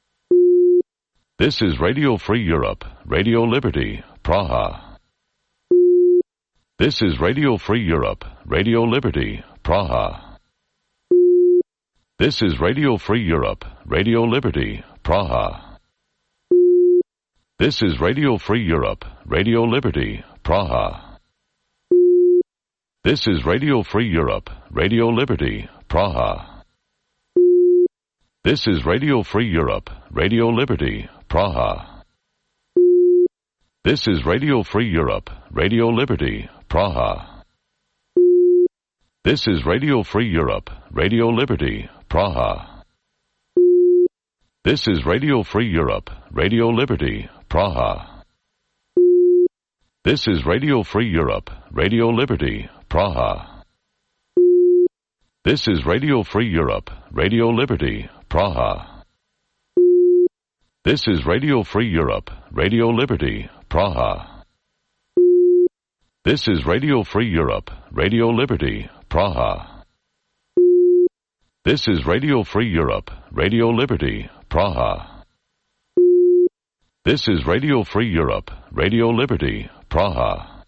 This is Radio Free Europe, Radio Liberty, Praha. This is Radio Free Europe, Radio Liberty, Praha. This is Radio Free Europe, Radio Liberty, Praha. This is Radio Free Europe, Radio Liberty, Praha. This is Radio Free Europe, Radio Liberty, Praha. This is Radio Free Europe, Radio Liberty, Praha. This is Radio Free Europe, Radio Liberty, Praha. This is Radio Free Europe, Radio Liberty, Praha. This is Radio Free Europe, Radio Liberty, Praha. This is Radio Free Europe, Radio Liberty, Praha. This is Radio Free Europe, Radio Liberty, Praha. This is Radio Free Europe, Radio Liberty, Praha. This is Radio Free Europe, Radio Liberty, Praha. This is Radio Free Europe, Radio Liberty, Praha. This is Radio Free Europe, Radio Liberty, Praha.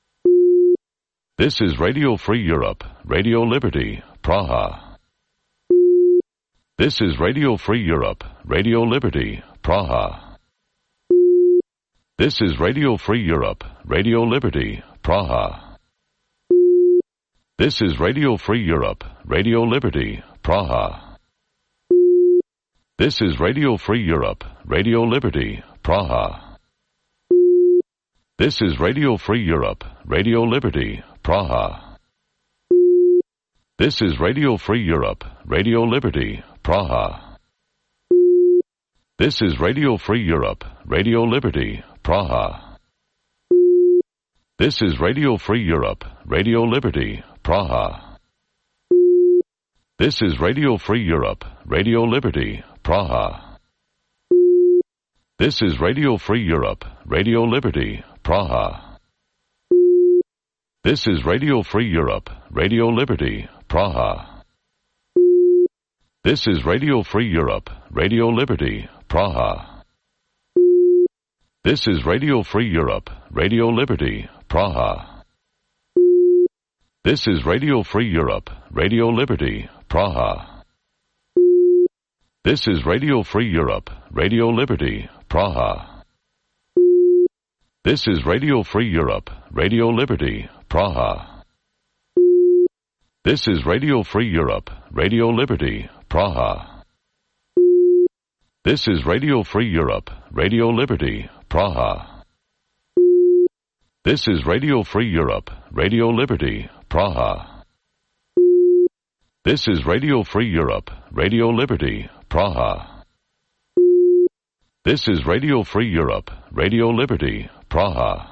This is Radio Free Europe, Radio Liberty, Praha. This is Radio Free Europe, Radio Liberty, Praha. This is Radio Free Europe, Radio Liberty, Praha. This is Radio Free Europe, Radio Liberty, Praha. This is Radio Free Europe, Radio Liberty, Praha. This is Radio Free Europe, Radio Liberty, Praha. This is Radio Free Europe, Radio Liberty, Praha. This is Radio Free Europe, Radio Liberty, Praha. This is Radio Free Europe, Radio Liberty, Praha. This is Radio Free Europe, Radio Liberty, Praha. This is Radio Free Europe, Radio Liberty, Praha. This is Radio Free Europe, Radio Liberty, Praha. This is Radio Free Europe, Radio Liberty, Praha. This is Radio Free Europe, Radio Liberty, Praha. This is Radio Free Europe, Radio Liberty, Praha. This is Radio Free Europe, Radio Liberty, Praha. This is Radio Free Europe, Radio Liberty, Praha. This is Radio Free Europe, Radio Liberty, Praha. This is Radio Free Europe, Radio Liberty, Praha. This is Radio Free Europe, Radio Liberty, Praha. This is Radio Free Europe, Radio Liberty, Praha. This is Radio Free Europe, Radio Liberty, Praha.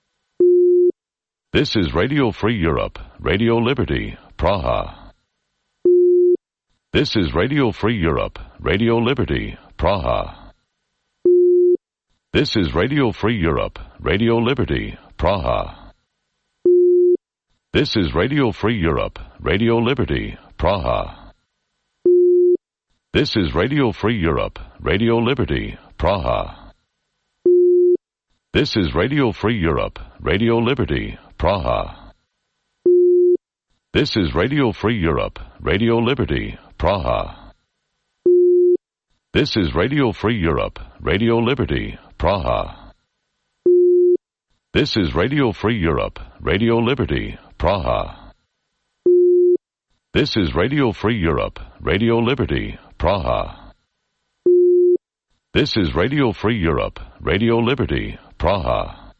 This is Radio Free Europe, Radio Liberty, Praha. This is Radio Free Europe, Radio Liberty, Praha. This is Radio Free Europe, Radio Liberty, Praha. This is Radio Free Europe, Radio Liberty, Praha. This is Radio Free Europe, Radio Liberty, Praha. This is Radio Free Europe, Radio Liberty, Praha. This is Radio Free Europe, Radio Liberty, Praha. This is Radio Free Europe, Radio Liberty, Praha. This is Radio Free Europe, Radio Liberty, Praha. This is Radio Free Europe, Radio Liberty, Praha. This is Radio Free Europe, Radio Liberty, Praha.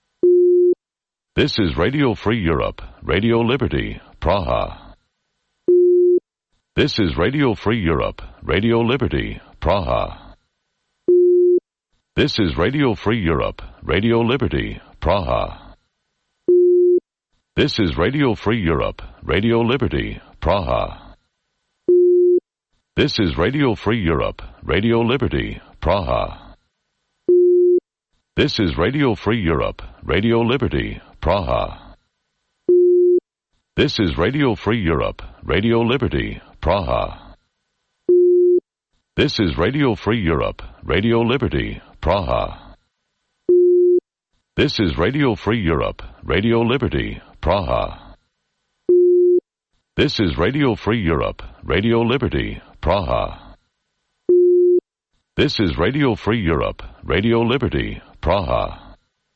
This is Radio Free Europe, Radio Liberty, Praha. This is Radio Free Europe, Radio Liberty, Praha. This is Radio Free Europe, Radio Liberty, Praha. This is Radio Free Europe, Radio Liberty, Praha. This is Radio Free Europe, Radio Liberty, Praha. This is Radio Free Europe, Radio Liberty, Praha. This is Radio Free Europe, Radio Liberty, Praha. This is Radio Free Europe, Radio Liberty, Praha. This is Radio Free Europe, Radio Liberty, Praha. This is Radio Free Europe, Radio Liberty, Praha. This is Radio Free Europe, Radio Liberty, Praha.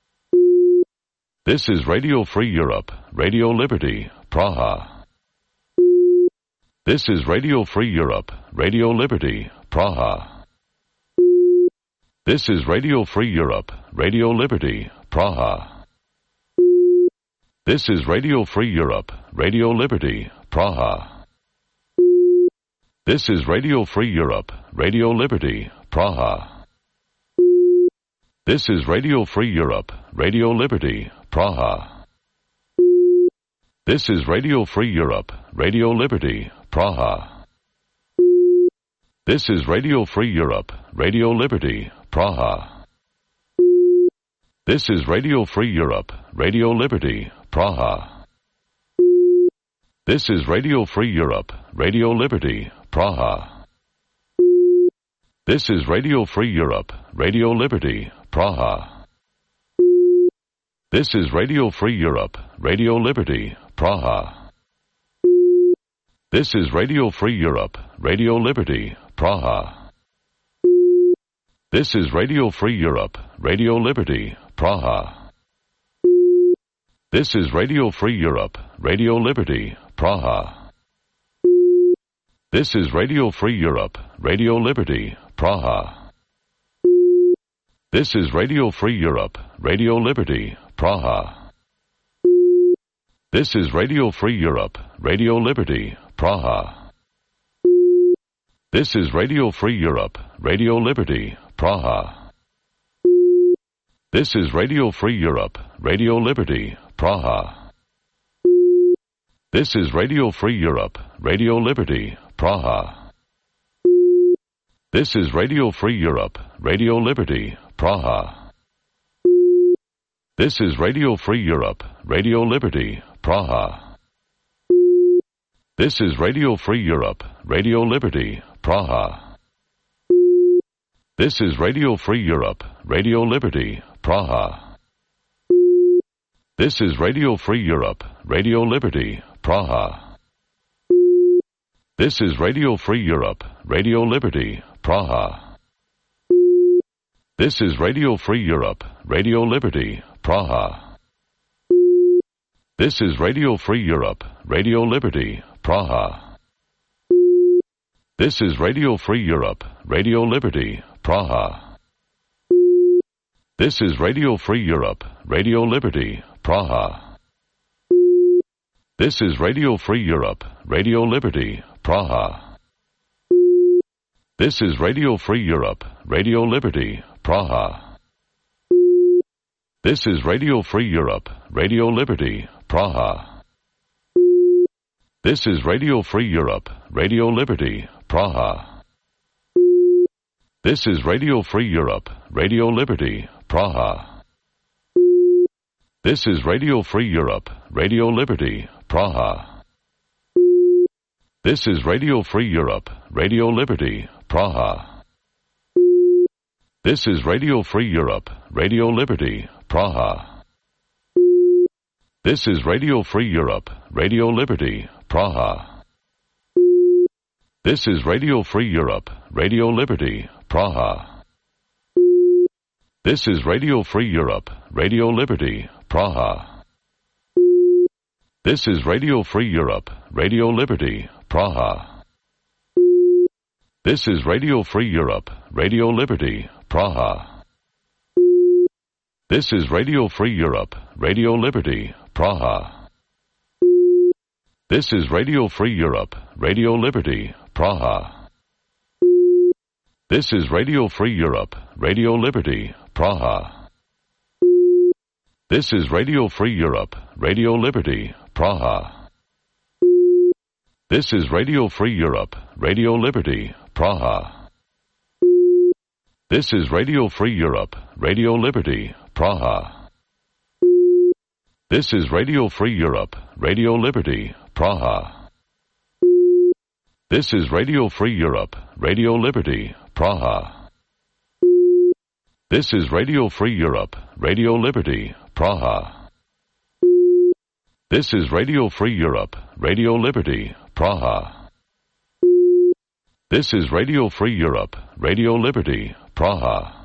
This is Radio Free Europe, Radio Liberty, Praha. This is Radio Free Europe, Radio Liberty, Praha. This is Radio Free Europe, Radio Liberty, Praha. This is Radio Free Europe, Radio Liberty, Praha. This is Radio Free Europe, Radio Liberty, Praha. This is Radio Free Europe, Radio Liberty, Praha. This is Radio Free Europe, Radio Liberty, Praha. This is Radio Free Europe, Radio Liberty, Praha. This is Radio Free Europe, Radio Liberty, Praha. This is Radio Free Europe, Radio Liberty, Praha. This is Radio Free Europe, Radio Liberty, Praha. This is Radio Free Europe, Radio Liberty, Praha. This is Radio Free Europe, Radio Liberty, Praha. This is Radio Free Europe, Radio Liberty, Praha. This is Radio Free Europe, Radio Liberty, Praha. This is Radio Free Europe, Radio Liberty, Praha. This is Radio Free Europe, Radio Liberty, Praha. This is Radio Free Europe, Radio Liberty, Praha. This is Radio Free Europe, Radio Liberty, Praha. This is Radio Free Europe, Radio Liberty, Praha. This is Radio Free Europe, Radio Liberty, Praha. This is Radio Free Europe, Radio Liberty, Praha. This is Radio Free Europe, Radio Liberty, Praha. This is Radio Free Europe, Radio Liberty, Praha. This is Radio Free Europe, Radio Liberty, Praha. This is Radio Free Europe, Radio Liberty, Praha. This is Radio Free Europe, Radio Liberty, Praha. This is Radio Free Europe, Radio Liberty, Praha. This is Radio Free Europe, Radio Liberty, Praha. This is Radio Free Europe, Radio Liberty, Praha. This is Radio Free Europe, Radio Liberty, Praha. This is Radio Free Europe, Radio Liberty, Praha. This is Radio Free Europe, Radio Liberty, Praha. This is Radio Free Europe, Radio Liberty, Praha. This is Radio Free Europe, Radio Liberty, Praha. This is Radio Free Europe, Radio Liberty, Praha. This is Radio Free Europe, Radio Liberty, Praha. This is Radio Free Europe, Radio Liberty, Praha. This is Radio Free Europe, Radio Liberty, Praha. This is Radio Free Europe, Radio Liberty, Praha. This is Radio Free Europe, Radio Liberty, Praha. This is Radio Free Europe, Radio Liberty, Praha. This is Radio Free Europe, Radio Liberty, Praha. This is Radio Free Europe, Radio Liberty, Praha. This is Radio Free Europe, Radio Liberty, Praha. This is Radio Free Europe, Radio Liberty, Praha. This is Radio Free Europe, Radio Liberty, Praha. This is Radio Free Europe, Radio Liberty, Praha. This is Radio Free Europe, Radio Liberty, Praha. This is Radio Free Europe, Radio Liberty, Praha. This is Radio Free Europe, Radio Liberty, Praha. This is Radio Free Europe, Radio Liberty, Praha. This is Radio Free Europe, Radio Liberty, Praha. This is Radio Free Europe, Radio Liberty, Praha. This is Radio Free Europe, Radio Liberty, Praha.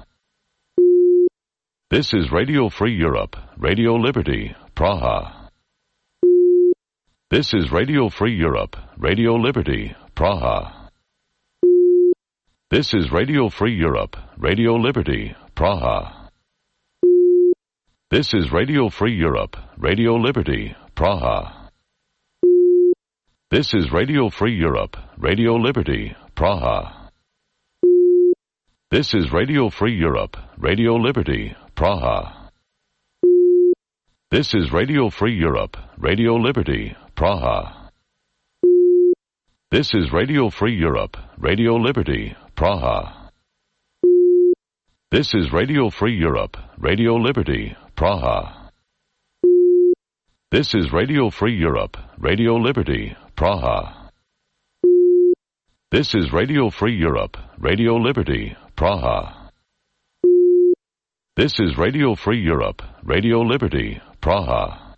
This is Radio Free Europe, Radio Liberty, Praha. This is Radio Free Europe, Radio Liberty, Praha. This is Radio Free Europe, Radio Liberty, Praha. This is Radio Free Europe, Radio Liberty, Praha. This is Radio Free Europe, Radio Liberty, Praha. This is Radio Free Europe, Radio Liberty, Praha. This is Radio Free Europe, Radio Liberty, Praha. This is Radio Free Europe, Radio Liberty, Praha. This is Radio Free Europe, Radio Liberty, Praha. This is Radio Free Europe, Radio Liberty, Praha. This is Radio Free Europe, Radio Liberty, Praha. This is Radio Free Europe, Radio Liberty, Praha.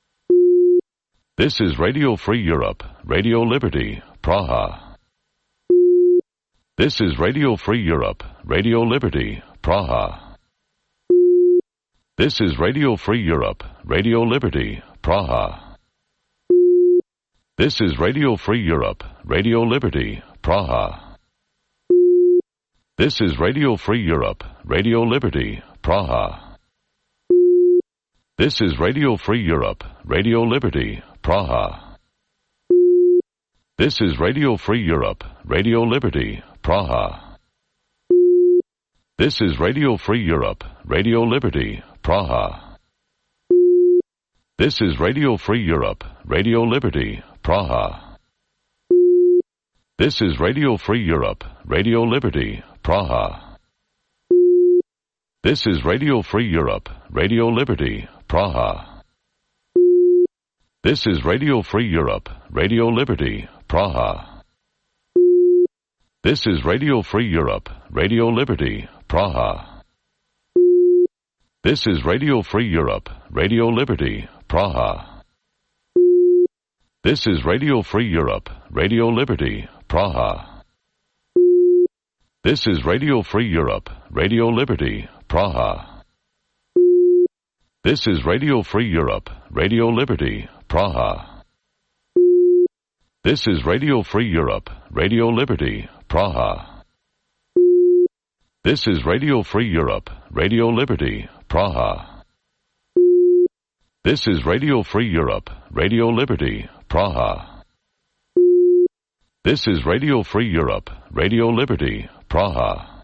This is Radio Free Europe, Radio Liberty, Praha. This is Radio Free Europe, Radio Liberty, Praha. This is Radio Free Europe, Radio Liberty, Praha. This is Radio Free Europe, Radio Liberty, Praha. This is Radio Free Europe, Radio Liberty, Praha. This is Radio Free Europe, Radio Liberty, Praha. This is Radio Free Europe, Radio Liberty, Praha. This is Radio Free Europe, Radio Liberty, Praha. This is Radio Free Europe, Radio Liberty, Praha. This is Radio Free Europe, Radio Liberty, Praha. This is Radio Free Europe, Radio Liberty, Praha. This is Radio Free Europe, Radio Liberty, Praha. This is Radio Free Europe, Radio Liberty, Praha. This is Radio Free Europe, Radio Liberty, Praha. This is Radio Free Europe, Radio Liberty, Praha. This is Radio Free Europe, Radio Liberty, Praha. This is Radio Free Europe, Radio Liberty, Praha. This is Radio Free Europe, Radio Liberty, Praha. This is Radio Free Europe, Radio Liberty, Praha. This is Radio Free Europe, Radio Liberty, Praha. This is Radio Free Europe, Radio Liberty, Praha.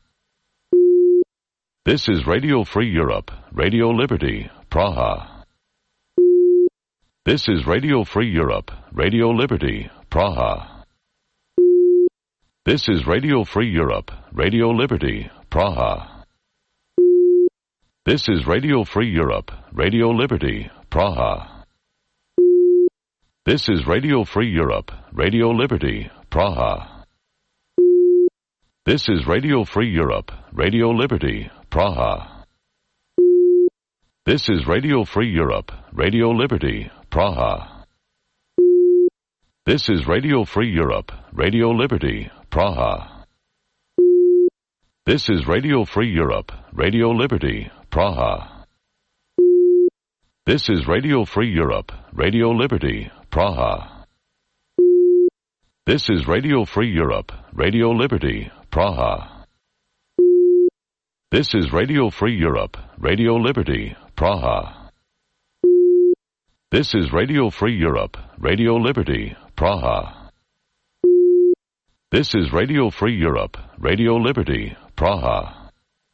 This is Radio Free Europe, Radio Liberty, Praha. This is Radio Free Europe, Radio Liberty, Praha. This is Radio Free Europe, Radio Liberty, Praha. This is Radio Free Europe, Radio Liberty, Praha. This is Radio Free Europe, Radio Liberty, Praha. This is Radio Free Europe, Radio Liberty, Praha. This is Radio Free Europe, Radio Liberty, Praha. This is Radio Free Europe, Radio Liberty, Praha. This is Radio Free Europe, Radio Liberty, Praha. This is Radio Free Europe, Radio Liberty, Praha. This is Radio Free Europe, Radio Liberty, Praha. This is Radio Free Europe, Radio Liberty, Praha. This is Radio Free Europe, Radio Liberty, Praha. This is Radio Free Europe, Radio Liberty, Praha.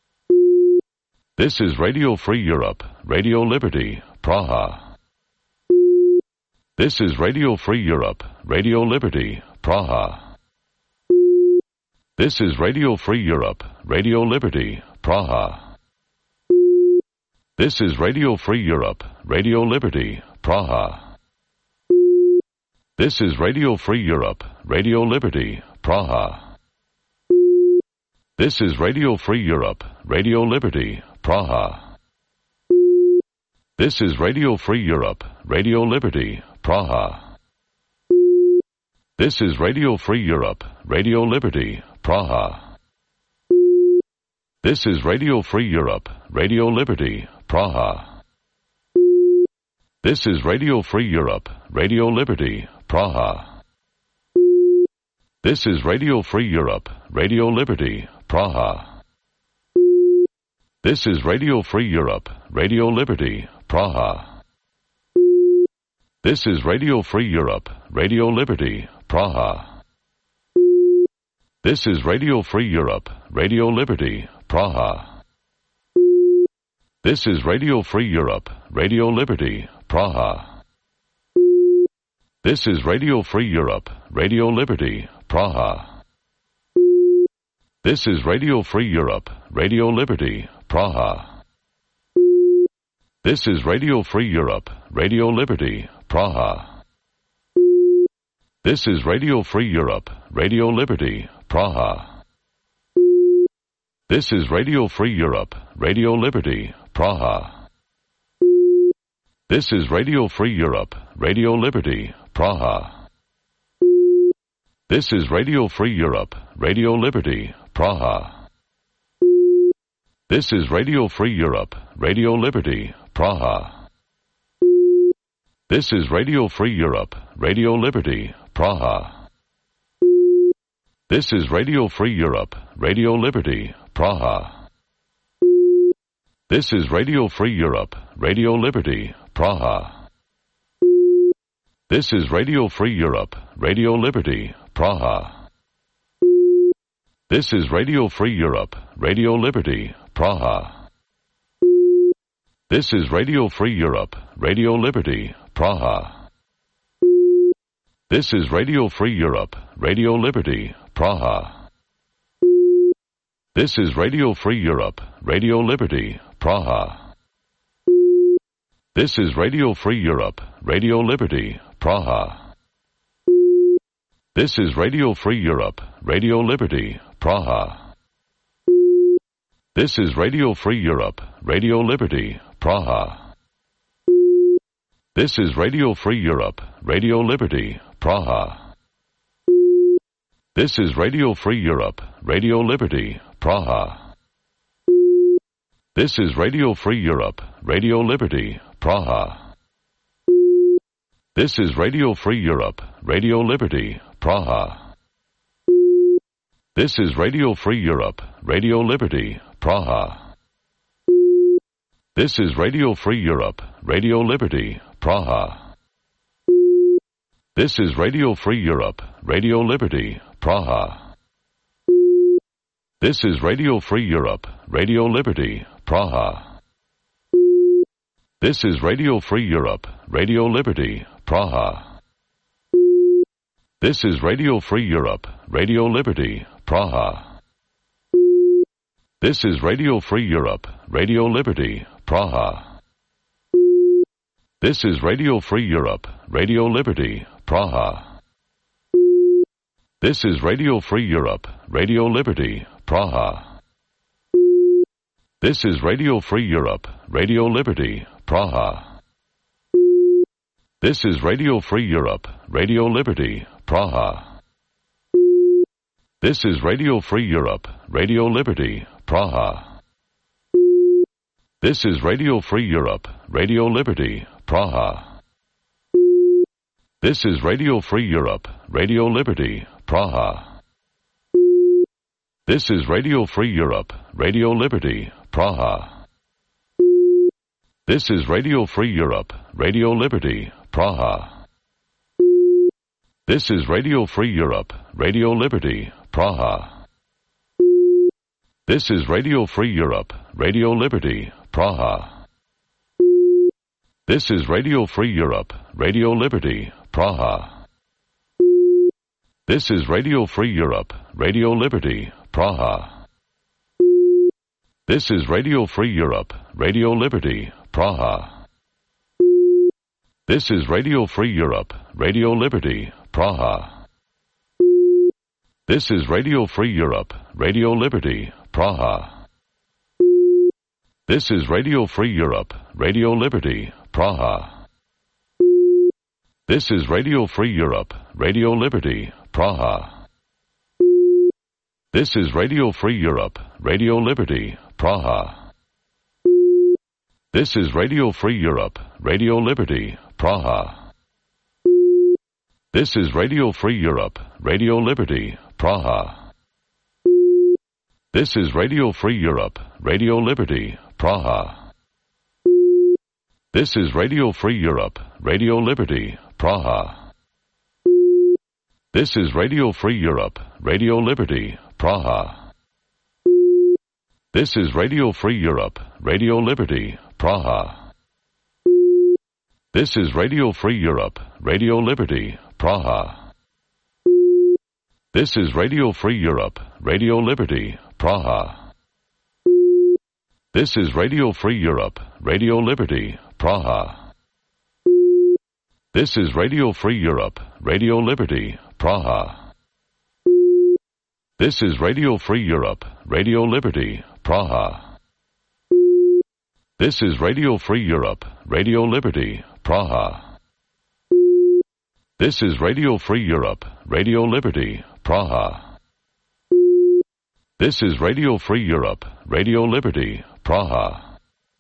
This is Radio Free Europe, Radio Liberty, Praha. This is Radio Free Europe, Radio Liberty, Praha. This is Radio Free Europe, Radio Liberty, Praha. This is Radio Free Europe, Radio Liberty, Praha. This is Radio Free Europe, Radio Liberty, Praha. This is Radio Free Europe, Radio Liberty, Praha. This is Radio Free Europe, Radio Liberty, Praha. This is Radio Free Europe, Radio Liberty, Praha. This is Radio Free Europe, Radio Liberty, Praha. This is Radio Free Europe, Radio Liberty, Praha. This is Radio Free Europe, Radio Liberty, Praha. This is Radio Free Europe, Radio Liberty, Praha. This is Radio Free Europe, Radio Liberty, Praha. This is Radio Free Europe, Radio Liberty, Praha. This is Radio Free Europe, Radio Liberty, Praha. This is Radio Free Europe, Radio Liberty, Praha. This is Radio Free Europe, Radio Liberty, Praha. This is Radio Free Europe, Radio Liberty, Praha. This is Radio Free Europe, Radio Liberty, Praha. This is Radio Free Europe, Radio Liberty, Praha. This is Radio Free Europe, Radio Liberty, Praha. This is Radio Free Europe, Radio Liberty, Praha. This is Radio Free Europe, Radio Liberty, Praha. This is Radio Free Europe, Radio Liberty, Praha. This is Radio Free Europe, Radio Liberty, Praha. This is Radio Free Europe, Radio Liberty, Praha. This is Radio Free Europe, Radio Liberty, Praha. This is Radio Free Europe, Radio Liberty, Praha. This is Radio Free Europe, Radio Liberty, Praha. This is Radio Free Europe, Radio Liberty, Praha. This is Radio Free Europe, Radio Liberty, Praha. This is Radio Free Europe, Radio Liberty, Praha. This is Radio Free Europe, Radio Liberty, Praha. This is Radio Free Europe, Radio Liberty, Praha. This is Radio Free Europe, Radio Liberty, Praha. This is Radio Free Europe, Radio Liberty, Praha. This is Radio Free Europe, Radio Liberty, Praha. This is Radio Free Europe, Radio Liberty, Praha. This is Radio Free Europe, Radio Liberty, Praha. This is Radio Free Europe, Radio Liberty, Praha. This is Radio Free Europe, Radio Liberty, Praha. This is Radio Free Europe, Radio Liberty, Praha. This is Radio Free Europe, Radio Liberty, Praha. This is Radio Free Europe, Radio Liberty, Praha. This is Radio Free Europe, Radio Liberty, Praha. This is Radio Free Europe, Radio Liberty, Praha. This is Radio Free Europe, Radio Liberty, Praha. This is Radio Free Europe, Radio Liberty, Praha. This is Radio Free Europe, Radio Liberty, Praha. This is Radio Free Europe, Radio Liberty, Praha. This is Radio Free Europe, Radio Liberty, Praha. This is Radio Free Europe, Radio Liberty, Praha. This is Radio Free Europe, Radio Liberty, Praha. This is Radio Free Europe, Radio Liberty, Praha. This is Radio Free Europe, Radio Liberty, Praha. This is Radio Free Europe, Radio Liberty, Praha. This is Radio Free Europe, Radio Liberty, Praha. This is Radio Free Europe, Radio Liberty, Praha. This is Radio Free Europe, Radio Liberty, Praha. This is Radio Free Europe, Radio Liberty, Praha. This is Radio Free Europe, Radio Liberty, Praha. This is Radio Free Europe, Radio Liberty, Praha. This is Radio Free Europe, Radio Liberty, Praha. This is Radio Free Europe, Radio Liberty, Praha. This is Radio Free Europe, Radio Liberty, Praha. This is Radio Free Europe, Radio Liberty, Praha. This is Radio Free Europe, Radio Liberty, Praha. This is Radio Free Europe, Radio Liberty, Praha. This is Radio Free Europe, Radio Liberty, Praha. This is Radio Free Europe, Radio Liberty, Praha. This is Radio Free Europe, Radio Liberty, Praha. This is Radio Free Europe, Radio Liberty, Praha. This is Radio Free Europe, Radio Liberty, Praha. This is Radio Free Europe, Radio Liberty, Praha. This is Radio Free Europe, Radio Liberty, Praha. This is Radio Free Europe, Radio Liberty, Praha. This is Radio Free Europe, Radio Liberty, Praha. This is Radio Free Europe, Radio Liberty, Praha.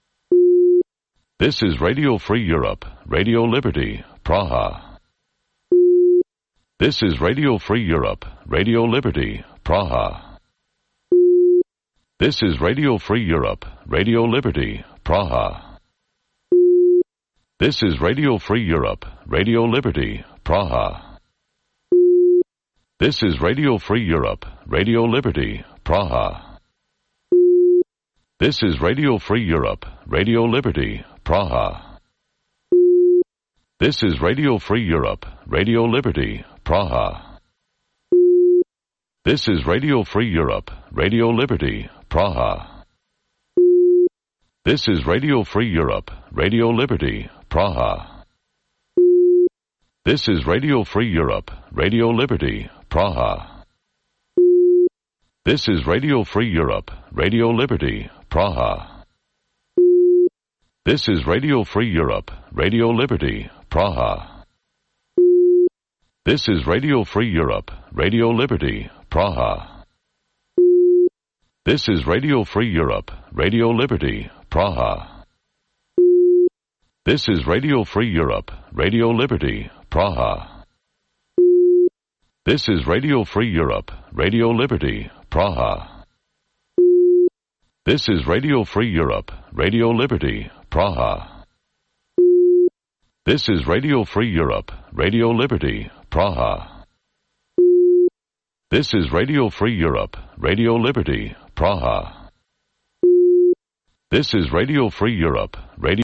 This is Radio Free Europe, Radio Liberty, Praha. This is Radio Free Europe, Radio Liberty, Praha. This is Radio Free Europe, Radio Liberty, Praha. This is Radio Free Europe, Radio Liberty, Praha. This is Radio Free Europe, Radio Liberty, Praha. This is Radio Free Europe, Radio Liberty, Praha. This is Radio Free Europe, Radio Liberty, Praha. This is Radio Free Europe, Radio Liberty, Praha. This is Radio Free Europe, Radio Liberty, Praha. This is Radio Free Europe, Radio Liberty, Praha. This is Radio Free Europe, Radio Liberty, Praha. This is Radio Free Europe, Radio Liberty, Praha. This is Radio Free Europe, Radio Liberty, Praha. This is Radio Free Europe, Radio Liberty, Praha. This is Radio Free Europe, Radio Liberty, Praha. This is Radio Free Europe, Radio Liberty, Praha. This is Radio Free Europe, Radio Liberty, Praha. This is Radio Free Europe, Radio Liberty, Praha. This is Radio Free Europe, Radio Liberty, Praha. This is Radio Free Europe, Radio